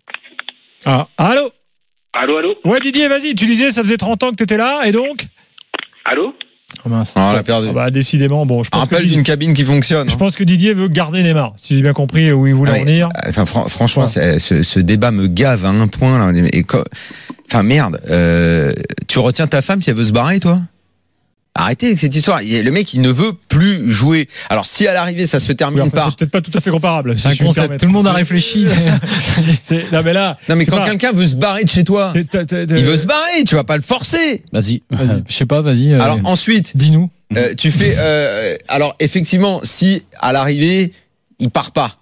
Ah, allô Allô, allô Ouais, Didier, vas-y, tu disais, ça faisait trente ans que t'étais là, et donc Allô Oh mince. Ah, on l'a perdu. Ah bah, décidément, bon, je pense, que Rappel Didier, d'une cabine qui fonctionne. je pense que Didier veut garder Neymar, si j'ai bien compris où il voulait Ah en ouais. venir. Enfin, fran- franchement, Ouais. c'est- ce, ce débat me gave à un point. Là. Et co- enfin, merde. Euh, tu retiens ta femme si elle veut se barrer, toi ? Arrêtez avec cette histoire. Il- Le mec, il ne veut plus jouer. Alors, si à l'arrivée, ça se Oui, termine enfin, par... c'est peut-être pas tout à fait comparable. C'est si un je puis me concept. permettre. Tout le monde a C'est- réfléchi. c'est- Non, mais là. Non, mais c'est quand pas- quelqu'un veut se barrer de chez toi, t'es- t'es- t'es- il veut se barrer. Tu vas pas le forcer. Vas-y. Vas-y. Je sais pas, vas-y. euh, Alors ensuite, dis-nous. euh, tu fais... euh, alors, effectivement, si à l'arrivée, il part pas,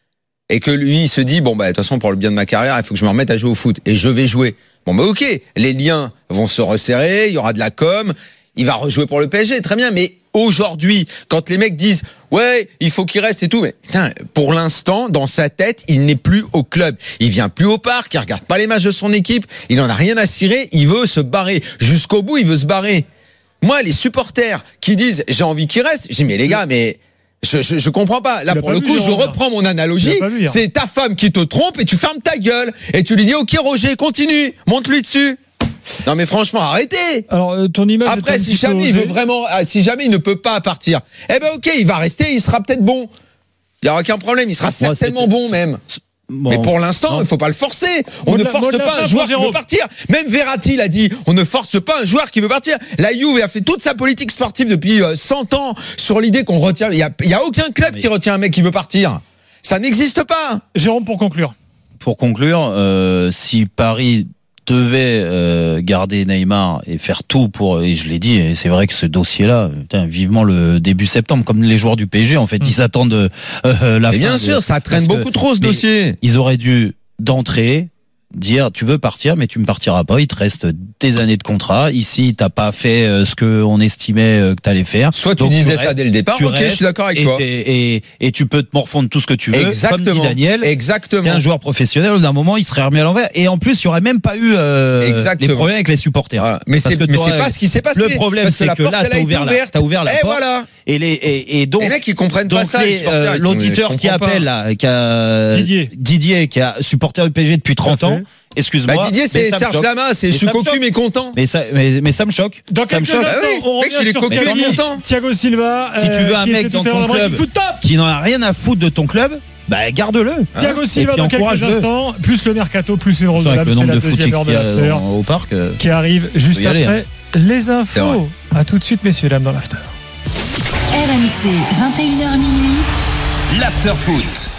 et que lui, il se dit, bon, bah, de toute façon, pour le bien de ma carrière, il faut que je me remette à jouer au foot, et je vais jouer. Bon, bah, ok, les liens vont se resserrer, il y aura de la com, il va rejouer pour le P S G, très bien, mais aujourd'hui, quand les mecs disent, ouais, il faut qu'il reste et tout, mais putain, pour l'instant, dans sa tête, il n'est plus au club. Il vient plus au parc, il regarde pas les matchs de son équipe, il en a rien à cirer, il veut se barrer. Jusqu'au bout, il veut se barrer. Moi, les supporters qui disent, j'ai envie qu'il reste, je dis, mais les gars, mais... Je, je, je comprends pas. Là, Tu l'as pour pas le vu, coup, je Jérôme, reprends mon analogie. Tu l'as pas vu, hein. C'est ta femme qui te trompe et tu fermes ta gueule. Et tu lui dis, ok, Roger, continue. Monte-lui dessus. Non, mais franchement, arrêtez. Alors, euh, ton image. est Après, un si petit peu jamais il veut osée. vraiment, ah, si jamais il ne peut pas partir, eh ben, ok, il va rester, il sera peut-être bon. Il y aura aucun problème. Il sera Moi, certainement c'était- bon, même. Bon. Mais pour l'instant, Non. il faut pas le forcer. On Mot de ne la- force mot de la pas fin un pour joueur qui Jérôme. veut partir. Même Verratti l'a dit. On ne force pas un joueur qui veut partir. La Juve a fait toute sa politique sportive depuis euh, cent ans sur l'idée qu'on retient. Il y a, il y a aucun club Mais- qui retient un mec qui veut partir. Ça n'existe pas. Jérôme, pour conclure. Pour conclure, euh, si Paris devait euh, garder Neymar et faire tout pour, et je l'ai dit, et c'est vrai que ce dossier-là, putain, vivement le début septembre, comme les joueurs du P S G, en fait, Mmh. ils attendent euh, la Et fin. bien de- sûr, ça traîne parce que- beaucoup trop ce mais dossier. Ils auraient dû d'entrée dire tu veux partir mais tu ne partiras pas, il te reste des années de contrat, ici t'as pas fait euh, ce que on estimait euh, que t'allais faire, Soit tu donc disais restes, ça dès le départ, tu ok, je restes, suis d'accord avec et, toi. et, et, et tu peux te morfondre tout ce que tu veux, Exactement. comme dit Daniel, Exactement. t'es un joueur professionnel, d'un moment il serait remis à l'envers, et en plus il y aurait même pas eu euh, Exactement. les problèmes avec les supporters. Voilà. Mais Parce c'est que mais t'aurais- c'est pas ce qui s'est passé. Le problème Parce c'est la que porte, là elle a t'as été ouvert la, ouverte. t'as ouvert la Et porte, voilà. et les et, et donc Les mecs, ils comprennent pas donc ça, les les, supporters, euh, ils sont- l'auditeur je qui comprends pas. appelle là, qui a Didier. Didier qui a supporter du P S G depuis trente Tout à fait. ans, excuse-moi. Bah, Didier, mais c'est ça me Serge choque. Lama, c'est Mais je suis ça me cocu choque. mais content. Mais ça, mais, mais ça me choque. Dans ça me quelques choque. instants, Ah oui, on mec, revient il est sur cocu ce et qu'a dit content. Thiago Silva. Si tu veux euh, un qui mec était dans tout à l'heure ton dans le club Foot Top. qui n'en a rien à foutre de ton club, bah garde-le. Thiago Et Silva puis dans quelques encourage-le. instants, plus le mercato, plus les rôles de Avec l'âme, le c'est nombre la de deuxième footix heure de qu'il y a l'after au au parc. euh, qui arrive juste y aller, après les C'est infos. vrai. À tout de suite, messieurs, dames, dans l'after. R M C, vingt et une heures minuit. L'after foot.